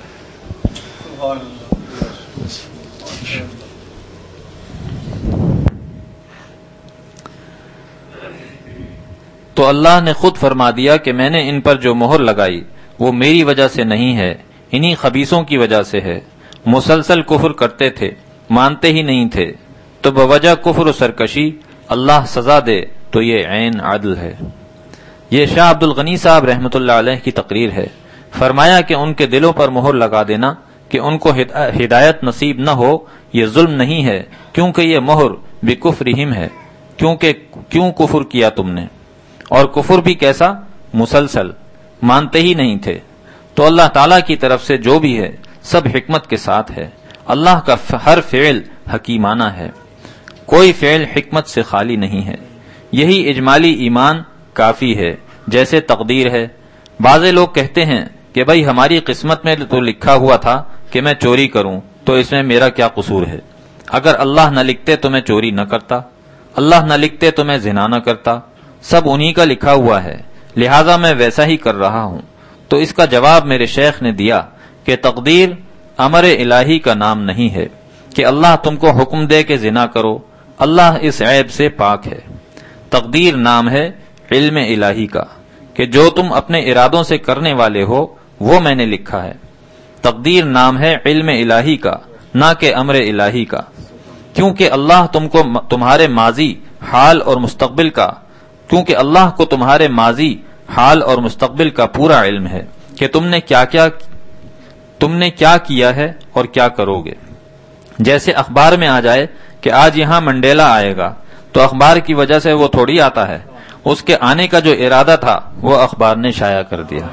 تو اللہ نے خود فرما دیا کہ میں نے ان پر جو مہر لگائی وہ میری وجہ سے نہیں ہے، انہی خبیثوں کی وجہ سے ہے، مسلسل کفر کرتے تھے، مانتے ہی نہیں تھے، تو بوجہ کفر و سرکشی اللہ سزا دے تو یہ عین عدل ہے۔ یہ شاہ عبد الغنی صاحب رحمۃ اللہ علیہ کی تقریر ہے۔ فرمایا کہ ان کے دلوں پر مہر لگا دینا کہ ان کو ہدایت نصیب نہ ہو یہ ظلم نہیں ہے، کیونکہ یہ مہر بکفرہم ہے، کیونکہ کیوں کفر کیا تم نے، اور کفر بھی کیسا، مسلسل، مانتے ہی نہیں تھے۔ تو اللہ تعالیٰ کی طرف سے جو بھی ہے سب حکمت کے ساتھ ہے، اللہ کا ہر فعل حکیمانہ ہے، کوئی فعل حکمت سے خالی نہیں ہے۔ یہی اجمالی ایمان کافی ہے، جیسے تقدیر ہے۔ بعض لوگ کہتے ہیں کہ بھائی ہماری قسمت میں تو لکھا ہوا تھا کہ میں چوری کروں، تو اس میں میرا کیا قصور ہے، اگر اللہ نہ لکھتے تو میں چوری نہ کرتا، اللہ نہ لکھتے تو میں زنا نہ کرتا، سب انہی کا لکھا ہوا ہے، لہذا میں ویسا ہی کر رہا ہوں۔ تو اس کا جواب میرے شیخ نے دیا کہ تقدیر امر الہی کا نام نہیں ہے کہ اللہ تم کو حکم دے کہ زنا کرو، اللہ اس عیب سے پاک ہے۔ تقدیر نام ہے علم الہی کا کہ جو تم اپنے ارادوں سے کرنے والے ہو وہ میں نے لکھا ہے۔ تقدیر نام ہے علم الہی کا، نہ کہ امر الہی کا، کیونکہ اللہ تم کو تمہارے ماضی، حال اور مستقبل کا کیونکہ اللہ کو تمہارے ماضی، حال اور مستقبل کا پورا علم ہے کہ تم نے کیا کیا تم نے کیا کیا ہے اور کیا کرو گے۔ جیسے اخبار میں آ جائے کہ آج یہاں منڈیلا آئے گا، تو اخبار کی وجہ سے وہ تھوڑی آتا ہے، اس کے آنے کا جو ارادہ تھا وہ اخبار نے شائع کر دیا۔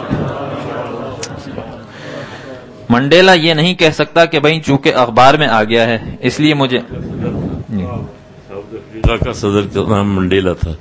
منڈیلا یہ نہیں کہہ سکتا کہ بھائی چونکہ اخبار میں آ گیا ہے اس لیے مجھے، ساؤتھ افریقہ کا صدر کا نام منڈیلا تھا۔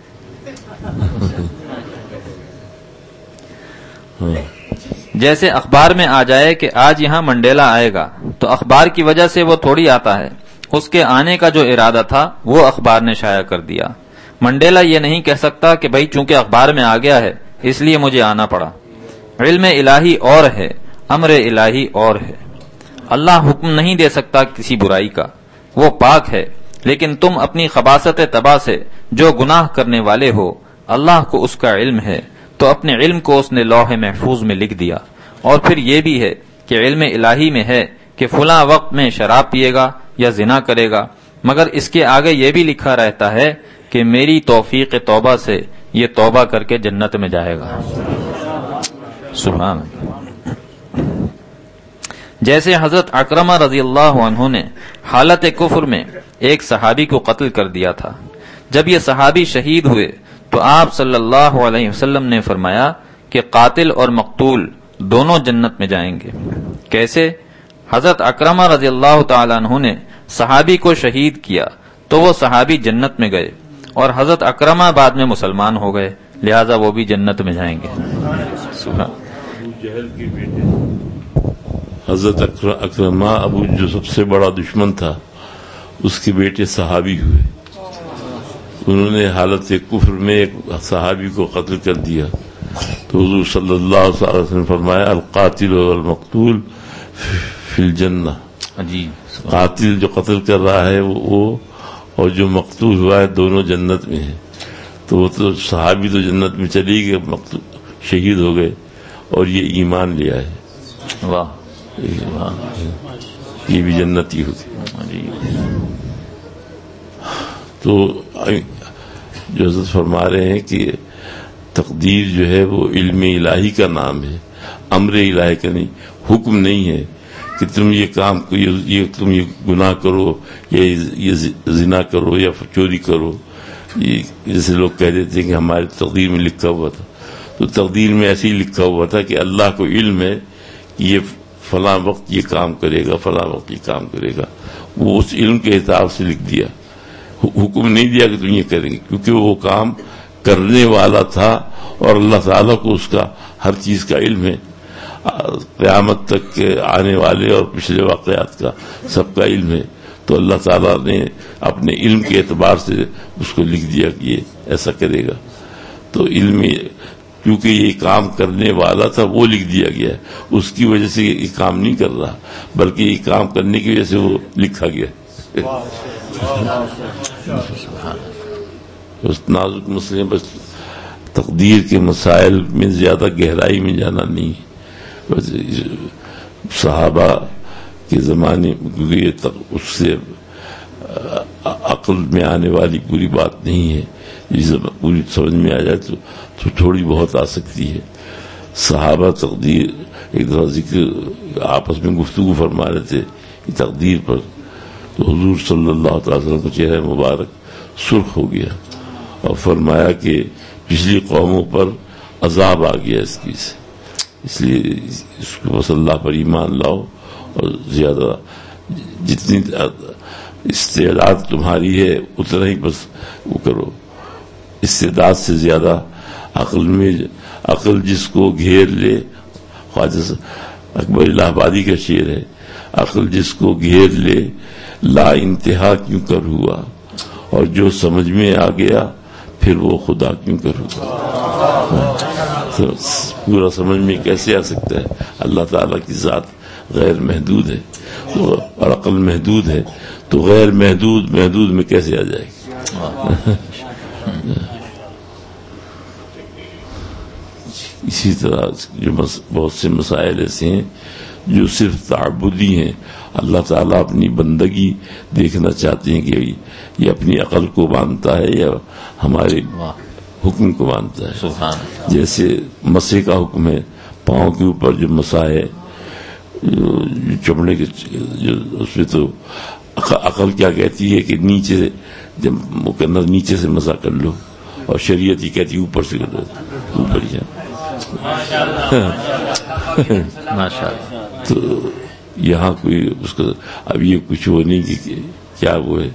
جیسے اخبار میں آ جائے کہ آج یہاں منڈیلا آئے گا، تو اخبار کی وجہ سے وہ تھوڑی آتا ہے، اس کے آنے کا جو ارادہ تھا وہ اخبار نے شائع کر دیا۔ منڈیلا یہ نہیں کہہ سکتا کہ بھائی چونکہ اخبار میں آ گیا ہے اس لیے مجھے آنا پڑا۔ علم الہی اور ہے، امر الہی اور ہے۔ اللہ حکم نہیں دے سکتا کسی برائی کا، وہ پاک ہے، لیکن تم اپنی خباثت تباہ سے جو گناہ کرنے والے ہو اللہ کو اس کا علم ہے، تو اپنے علم کو اس نے لوح محفوظ میں لکھ دیا۔ اور پھر یہ بھی ہے کہ علم الہی میں ہے کہ فلاں وقت میں شراب پیے گا یا زنا کرے گا، مگر اس کے آگے یہ بھی لکھا رہتا ہے کہ میری توفیق توبہ سے یہ توبہ کر کے جنت میں جائے گا۔ سبحان اللہ۔ جیسے حضرت اکرمہ رضی اللہ عنہ نے حالت کفر میں ایک صحابی کو قتل کر دیا تھا، جب یہ صحابی شہید ہوئے تو آپ صلی اللہ علیہ وسلم نے فرمایا کہ قاتل اور مقتول دونوں جنت میں جائیں گے۔ کیسے؟ حضرت اکرمہ رضی اللہ تعالیٰ عنہ نے صحابی کو شہید کیا تو وہ صحابی جنت میں گئے، اور حضرت اکرمہ بعد میں مسلمان ہو گئے، لہذا وہ بھی جنت میں جائیں گے۔ سبحان ابو جہل کے بیٹے حضرت اکرمہ، ابو جو سب سے بڑا دشمن تھا، اس کے بیٹے صحابی ہوئے۔ انہوں نے حالت کفر میں ایک صحابی کو قتل کر دیا، تو حضور صلی اللہ علیہ وسلم نے فرمایا القاتل والمقتول فی الجنہ، جی قاتل جو قتل کر رہا ہے وہ اور جو مقتول ہوا ہے دونوں جنت میں ہیں۔ تو وہ تو صحابی تو جنت میں چلی گئے، مقتول شہید ہو گئے، اور یہ ایمان لیا ہے، واہ، یہ بھی جنتی ہوگی۔ تو جو حضرت فرما رہے ہیں کہ تقدیر جو ہے وہ علم الہی کا نام ہے، امر الہی کا نہیں، حکم نہیں ہے کہ تم یہ کام یہ تم یہ گناہ کرو یا یہ زنا کرو یا چوری کرو۔ یہ جیسے لوگ کہہ دیتے ہیں کہ ہماری تقدیر میں لکھا ہوا تھا، تو تقدیر میں ایسے ہی لکھا ہوا تھا کہ اللہ کو علم ہے کہ یہ فلاں وقت یہ کام کرے گا، فلاں وقت یہ کام کرے گا، وہ اس علم کے حساب سے لکھ دیا، حکم نہیں دیا کہ تم یہ کریں گے، کیونکہ وہ کام کرنے والا تھا اور اللہ تعالیٰ کو اس کا ہر چیز کا علم ہے، قیامت تک کے آنے والے اور پچھلے واقعات کا سب کا علم ہے۔ تو اللہ تعالیٰ نے اپنے علم کے اعتبار سے اس کو لکھ دیا کہ یہ ایسا کرے گا۔ تو علم کیونکہ یہ کام کرنے والا تھا وہ لکھ دیا گیا ہے، اس کی وجہ سے یہ کام نہیں کر رہا، بلکہ یہ کام کرنے کی وجہ سے وہ لکھا گیا۔ اس نازک مسئلے بس تقدیر کے مسائل میں زیادہ گہرائی میں جانا نہیں ہے۔ صحابہ کے زمانے کیونکہ یہ اس سے عقل میں آنے والی پوری بات نہیں ہے، یہ پوری سمجھ میں آ جائے تو, تو تھوڑی بہت آ سکتی ہے۔ صحابہ تقدیر ایک دفعہ ذکر آپس میں گفتگو فرما رہے تھے تقدیر پر، تو حضور صلی اللہ تعالی وسلم کا چہرہ مبارک سرخ ہو گیا اور فرمایا کہ پچھلی قوموں پر عذاب آ گیا اس کی سے، اس لیے اس کو بس اللہ پر ایمان لاؤ اور زیادہ جتنی استعداد تمہاری ہے اتنا ہی بس وہ کرو، استعداد سے زیادہ عقل میں عقل جس کو گھیر لے، خواجہ اکبر الہ آبادی کا شعر ہے، عقل جس کو گھیر لے لا انتہا کیوں کر ہوا، اور جو سمجھ میں آ گیا پھر وہ خدا کیوں کر ہوا۔ پورا سمجھ میں کیسے آ سکتا ہے؟ اللہ تعالیٰ کی ذات غیر محدود ہے تو اور عقل محدود ہے، تو غیر محدود محدود میں کیسے آ جائے گی؟ اسی طرح جو بہت سے مسائل ایسے ہیں جو صرف تعبدی ہیں، اللہ تعالیٰ اپنی بندگی دیکھنا چاہتے ہیں کہ یہ اپنی عقل کو مانتا ہے یا ہمارے حکم کو مانتا ہے۔ جیسے مسح کا حکم ہے، پاؤں کے اوپر جو مسح ہے چمڑے کے، جو اس میں تو عقل کیا کہتی ہے کہ نیچے سے جب مقرر نیچے سے مسح کر لو، اور شریعت ہی کہتی ہے اوپر سے کر لو، اوپر ہی۔ تو یہاں کوئی اس کا اب یہ کچھ وہ نہیں کہ کیا وہ ہے،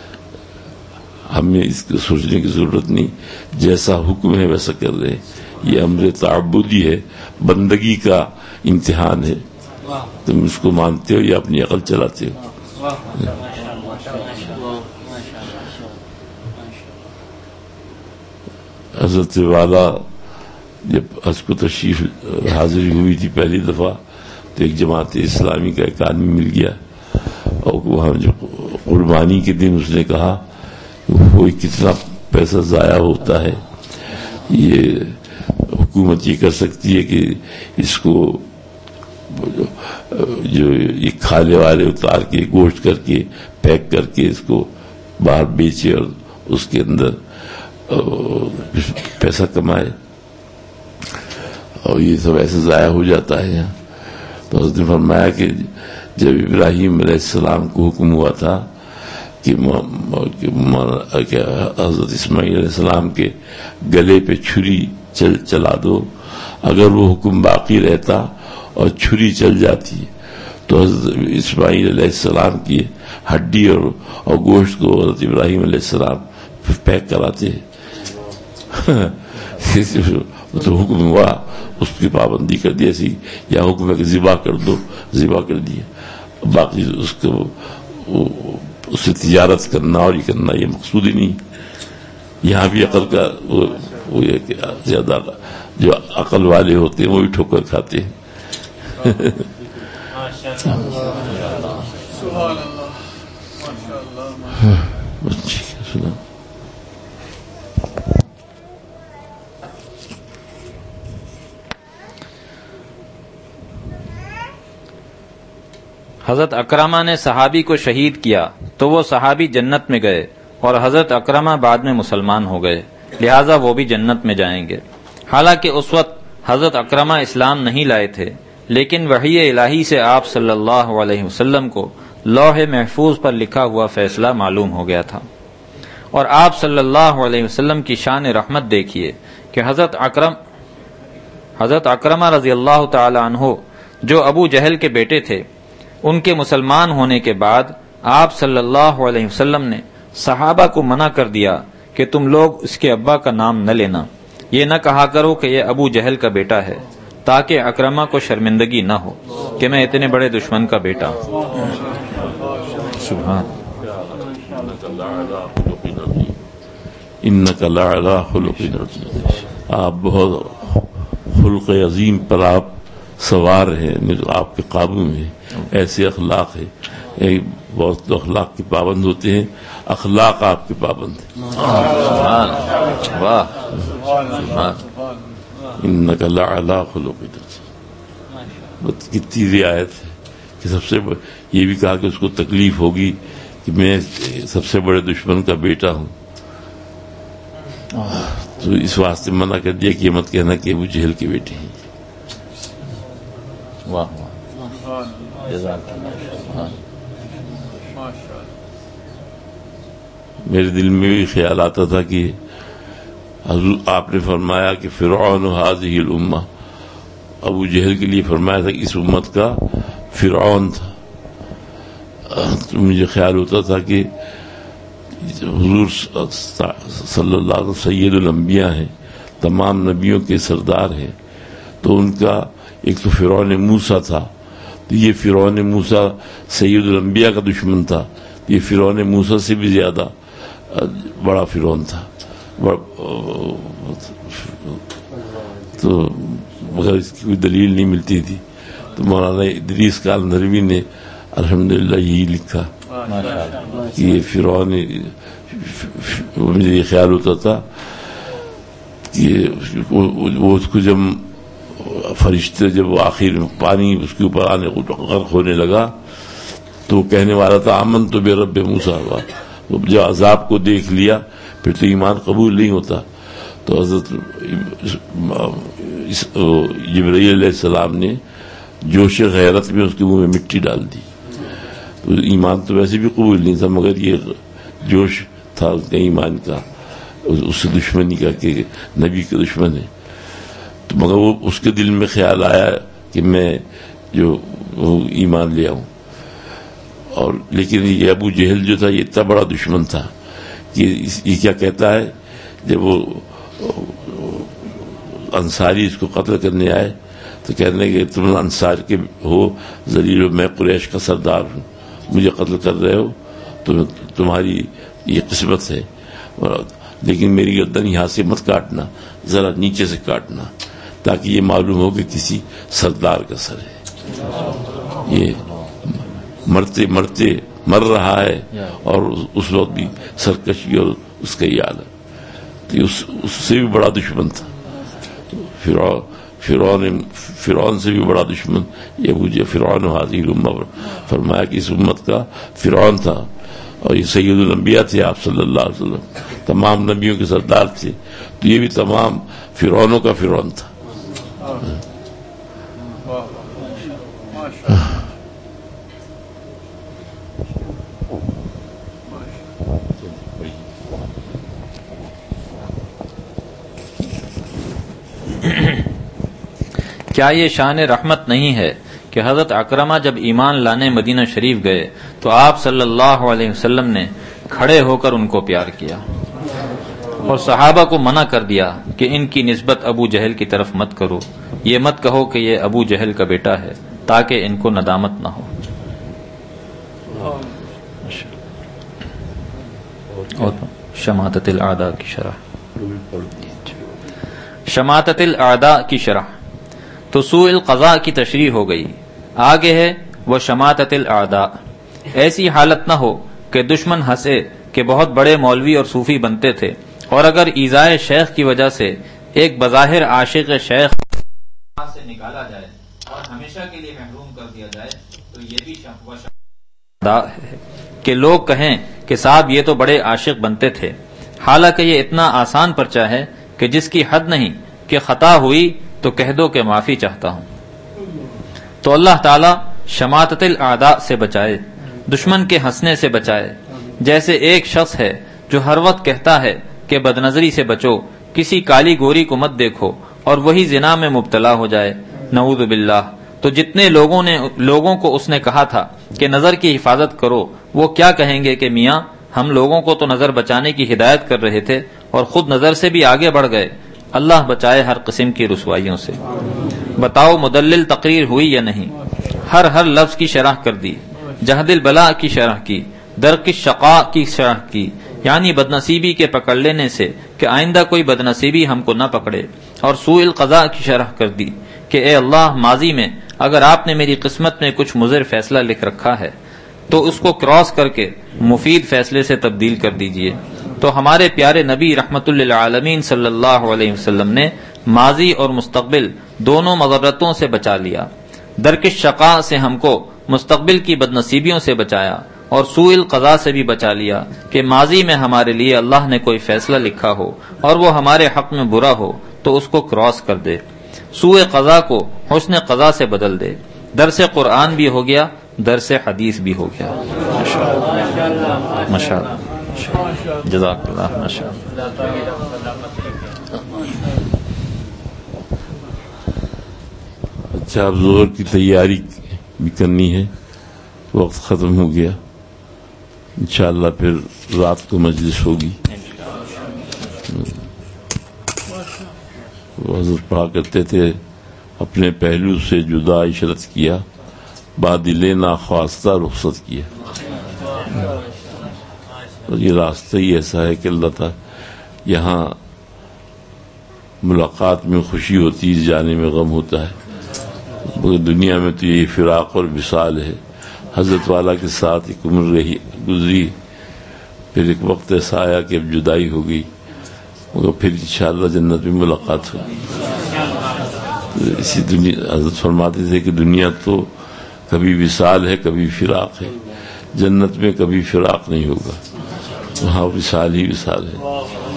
ہمیں اس کو سوچنے کی ضرورت نہیں، جیسا حکم ہے ویسا کر رہے ہیں۔ یہ امر تعبدی ہے، بندگی کا امتحان ہے، تم اس کو مانتے ہو یا اپنی عقل چلاتے ہو۔ حضرت والا جب حج کو تشریف حاضری ہوئی تھی پہلی دفعہ، تو ایک جماعت اسلامی کا ایک آدمی مل گیا، اور وہاں جو قربانی کے دن اس نے کہا وہ کتنا پیسہ ضائع ہوتا ہے، یہ حکومت یہ کر سکتی ہے کہ اس کو جو یہ کھانے والے اتار کے گوشت کر کے پیک کر کے اس کو باہر بیچے اور اس کے اندر پیسہ کمائے، اور یہ سب ایسے ضائع ہو جاتا ہے یہاں۔ تو حضرت نے فرمایا کہ جب ابراہیم علیہ السلام کو حکم ہوا تھا کہ حضرت اسماعیل علیہ السلام کے گلے پہ چھری چل چلا دو، اگر وہ حکم باقی رہتا اور چھری چل جاتی تو حضرت اسماعیل علیہ السلام کی ہڈی اور اور گوشت کو حضرت ابراہیم علیہ السلام پیک کراتے ہیں. تو حکم ہوا اس کی پابندی کر دی ایسی, یا حکم ہے کہ ذبح کر دو, ذبح کر دیا. باقی اس کو اس سے تجارت کرنا اور یہ کرنا یہ مقصود ہی نہیں. یہاں بھی عقل کا وہ, وہ یہ کہ زیادہ جو عقل والے ہوتے ہیں وہ بھی ٹھوکر کھاتے ہیں. سنا حضرت اکرمہ نے صحابی کو شہید کیا تو وہ صحابی جنت میں گئے اور حضرت اکرمہ بعد میں مسلمان ہو گئے, لہذا وہ بھی جنت میں جائیں گے. حالانکہ اس وقت حضرت اکرمہ اسلام نہیں لائے تھے, لیکن وحی الہی سے آپ صلی اللہ علیہ وسلم کو لوح محفوظ پر لکھا ہوا فیصلہ معلوم ہو گیا تھا. اور آپ صلی اللہ علیہ وسلم کی شان رحمت دیکھیے کہ حضرت اکرم حضرت اکرمہ رضی اللہ تعالی عنہ جو ابو جہل کے بیٹے تھے, ان کے مسلمان ہونے کے بعد آپ صلی اللہ علیہ وسلم نے صحابہ کو منع کر دیا کہ تم لوگ اس کے ابا کا نام نہ لینا, یہ نہ کہا کرو کہ یہ ابو جہل کا بیٹا ہے, تاکہ اکرمہ کو شرمندگی نہ ہو کہ میں اتنے بڑے دشمن کا بیٹا ہوں. سبحان انک لعلی خلق عظیم, آپ بہت خلق عظیم پر آپ سوار ہیں, آپ کے قابو میں ایسے اخلاق ہے. بہت تو اخلاق کے پابند ہوتے ہیں, اخلاق آپ کے پابند ہیں. انک لعلی خلق عظیم. کتنی رعایت ہے کہ سب سے یہ بھی کہا کہ اس کو تکلیف ہوگی کہ میں سب سے بڑے دشمن کا بیٹا ہوں, تو اس واسطے منع کر دیا کہ یہ مت کہنا کہ ابو جہل کے بیٹے ہیں. واہ میرے دل میں بھی خیال آتا تھا کہ حضور آپ نے فرمایا کہ فرعون هذه الامہ, ابو جہل کے لیے فرمایا تھا کہ اس امت کا فرعون تھا. تو مجھے خیال ہوتا تھا کہ حضور صلی اللہ علیہ وسلم سید الانبیاء ہیں, تمام نبیوں کے سردار ہیں, تو ان کا ایک تو فرعون موسیٰ تھا, تو یہ فرعون موسیٰ سید الانبیاء کا دشمن تھا, یہ فرعون موسیٰ سے بھی زیادہ بڑا فرعون تھا. تو مگر اس کی کوئی دلیل نہیں ملتی تھی, تو مولانا ادریس کالندھروی نے الحمدللہ یہی لکھا کہ یہ فرعون. مجھے یہ خیال ہوتا تھا کہ وہ اس کو جب فرشتے جب آخر میں پانی اس کے اوپر آنے غرق ہونے لگا تو وہ کہنے والا تھا آمنت برب موسیٰ. جب عذاب کو دیکھ لیا پھر تو ایمان قبول نہیں ہوتا. تو حضرت جبرائیل علیہ السلام نے جوش غیرت میں اس کے منہ میں مٹی ڈال دی. تو ایمان تو ویسے بھی قبول نہیں تھا, مگر یہ جوش تھا اس کا ایمان کا, اس سے دشمنی کا کہ نبی کے دشمن ہے. تو مگر وہ اس کے دل میں خیال آیا کہ میں جو ایمان لے آؤں. اور لیکن یہ ابو جہل جو تھا یہ اتنا بڑا دشمن تھا کہ یہ کیا کہتا ہے, جب وہ انصاری اس کو قتل کرنے آئے تو کہنے کہ تم انصار کے ہو ذلیل, میں قریش کا سردار ہوں, مجھے قتل کر رہے ہو, تو تمہاری یہ قسمت ہے, لیکن میری گردن یہاں سے مت کاٹنا, ذرا نیچے سے کاٹنا, تاکہ یہ معلوم ہو کہ کسی سردار کا سر ہے. یہ مرتے مرتے مر رہا ہے اور اس وقت بھی سرکشی اور اس کا یہ حال ہے. اس, اس سے بھی بڑا دشمن تھا فرعون, فرعون فرعون سے بھی بڑا دشمن یہ ابو جہل. فرعون هذه الامہ فرمایا کہ اس امت کا فرعون تھا, اور یہ سید الانبیاء تھے آپ صلی اللہ علیہ وسلم, تمام نبیوں کے سردار تھے, تو یہ بھی تمام فرعونوں کا فرعون تھا. کیا یہ شان رحمت نہیں ہے کہ حضرت اکرمہ جب ایمان لانے مدینہ شریف گئے تو آپ صلی اللہ علیہ وسلم نے کھڑے ہو کر ان کو پیار کیا اور صحابہ کو منع کر دیا کہ ان کی نسبت ابو جہل کی طرف مت کرو، یہ مت کہو کہ یہ ابو جہل کا بیٹا ہے، تاکہ ان کو ندامت نہ ہو۔ اور شماتت الاعداء کی شرح، شماتت الاعداء کی شرح تو سوء القضاء کی تشریح ہو گئی۔ آگے ہے وہ شماتت الاعداء، ایسی حالت نہ ہو کہ دشمن ہنسے کہ بہت بڑے مولوی اور صوفی بنتے تھے، اور اگر ایذائے شیخ کی وجہ سے ایک بظاہر عاشق شیخ سے نکالا جائے اور ہمیشہ کے لیے محروم کر دیا جائے تو یہ بھی ہے کہ لوگ کہیں کہ صاحب یہ تو بڑے عاشق بنتے تھے، حالانکہ یہ اتنا آسان پرچہ ہے کہ جس کی حد نہیں کہ خطا ہوئی تو کہہ دو کہ معافی چاہتا ہوں۔ تو اللہ تعالی شماتت الاعداء سے بچائے، دشمن کے ہنسنے سے بچائے۔ جیسے ایک شخص ہے جو ہر وقت کہتا ہے کہ بدنظری سے بچو، کسی کالی گوری کو مت دیکھو، اور وہی زنا میں مبتلا ہو جائے، نعوذ باللہ۔ تو جتنے لوگوں نے لوگوں کو اس نے کہا تھا کہ نظر کی حفاظت کرو، وہ کیا کہیں گے کہ میاں ہم لوگوں کو تو نظر بچانے کی ہدایت کر رہے تھے اور خود نظر سے بھی آگے بڑھ گئے۔ اللہ بچائے ہر قسم کی رسوائیوں سے۔ بتاؤ مدلل تقریر ہوئی یا نہیں؟ ہر ہر لفظ کی شرح کر دی، جہد البلاء کی شرح کی، درک الشقاء کی شرح کی، یعنی بدنصیبی کے پکڑ لینے سے کہ آئندہ کوئی بدنصیبی ہم کو نہ پکڑے، اور سوء القضاء کی شرح کر دی کہ اے اللہ ماضی میں اگر آپ نے میری قسمت میں کچھ مضر فیصلہ لکھ رکھا ہے تو اس کو کراس کر کے مفید فیصلے سے تبدیل کر دیجئے۔ تو ہمارے پیارے نبی رحمت للعالمین صلی اللہ علیہ وسلم نے ماضی اور مستقبل دونوں مضرتوں سے بچا لیا۔ درک الشقاء سے ہم کو مستقبل کی بدنصیبیوں سے بچایا، اور سوء القضاء سے بھی بچا لیا کہ ماضی میں ہمارے لیے اللہ نے کوئی فیصلہ لکھا ہو اور وہ ہمارے حق میں برا ہو تو اس کو کراس کر دے، سوء قضاء کو حسن قضاء سے بدل دے۔ درس قرآن بھی ہو گیا، درس حدیث بھی ہو گیا۔ ماشاءاللہ، جزاک اللہ، ماشاءاللہ۔ اچھا، اب ظہر کی تیاری بھی کرنی ہے، وقت ختم ہو گیا، انشاءاللہ پھر رات کو مجلس ہوگی۔ وہ حضرت پڑھا کرتے تھے، اپنے پہلو سے جدا عشرت کیا، بادل ناخواستہ رخصت کیا۔ اور یہ راستہ ہی ایسا ہے کہ اللہ تعالی یہاں ملاقات میں خوشی ہوتی ہے، جانے میں غم ہوتا ہے۔ دنیا میں تو یہ فراق اور وصال ہے۔ حضرت والا کے ساتھ ایک عمر رہی گزری، پھر ایک وقت ایسا آیا کہ اب جدائی ہو گئی، مگر پھر انشاءاللہ جنت میں ملاقات ہوگی۔ اسی دنیا حضرت فرماتے تھے کہ دنیا تو کبھی وصال ہے، کبھی فراق ہے، جنت میں کبھی فراق نہیں ہوگا، وہاں وصال ہی وصال ہے۔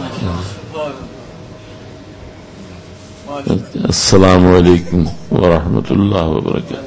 السلام علیکم ورحمۃ اللہ وبرکاتہ۔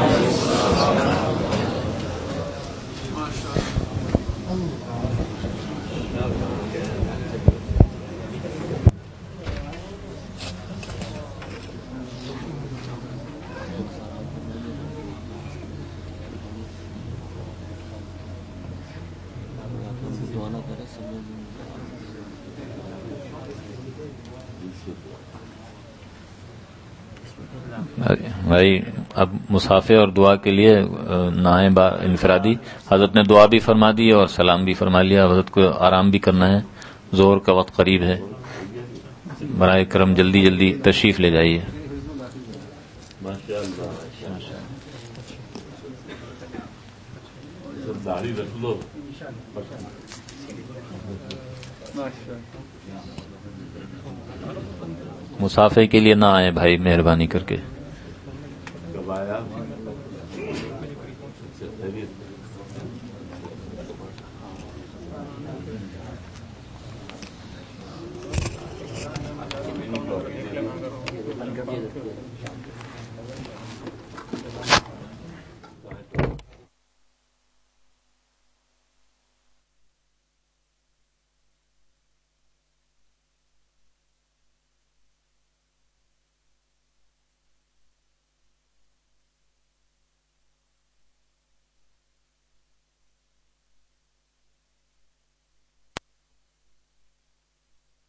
بھائی اب مسافے اور دعا کے لیے نائیں با انفرادی، حضرت نے دعا بھی فرما دی اور سلام بھی فرما لیا، حضرت کو آرام بھی کرنا ہے، زور کا وقت قریب ہے، برائے کرم جلدی جلدی تشریف لے جائیے۔ داڑھی رکھ لو۔ مسافے کے لیے نہ آئے بھائی، مہربانی کر کے۔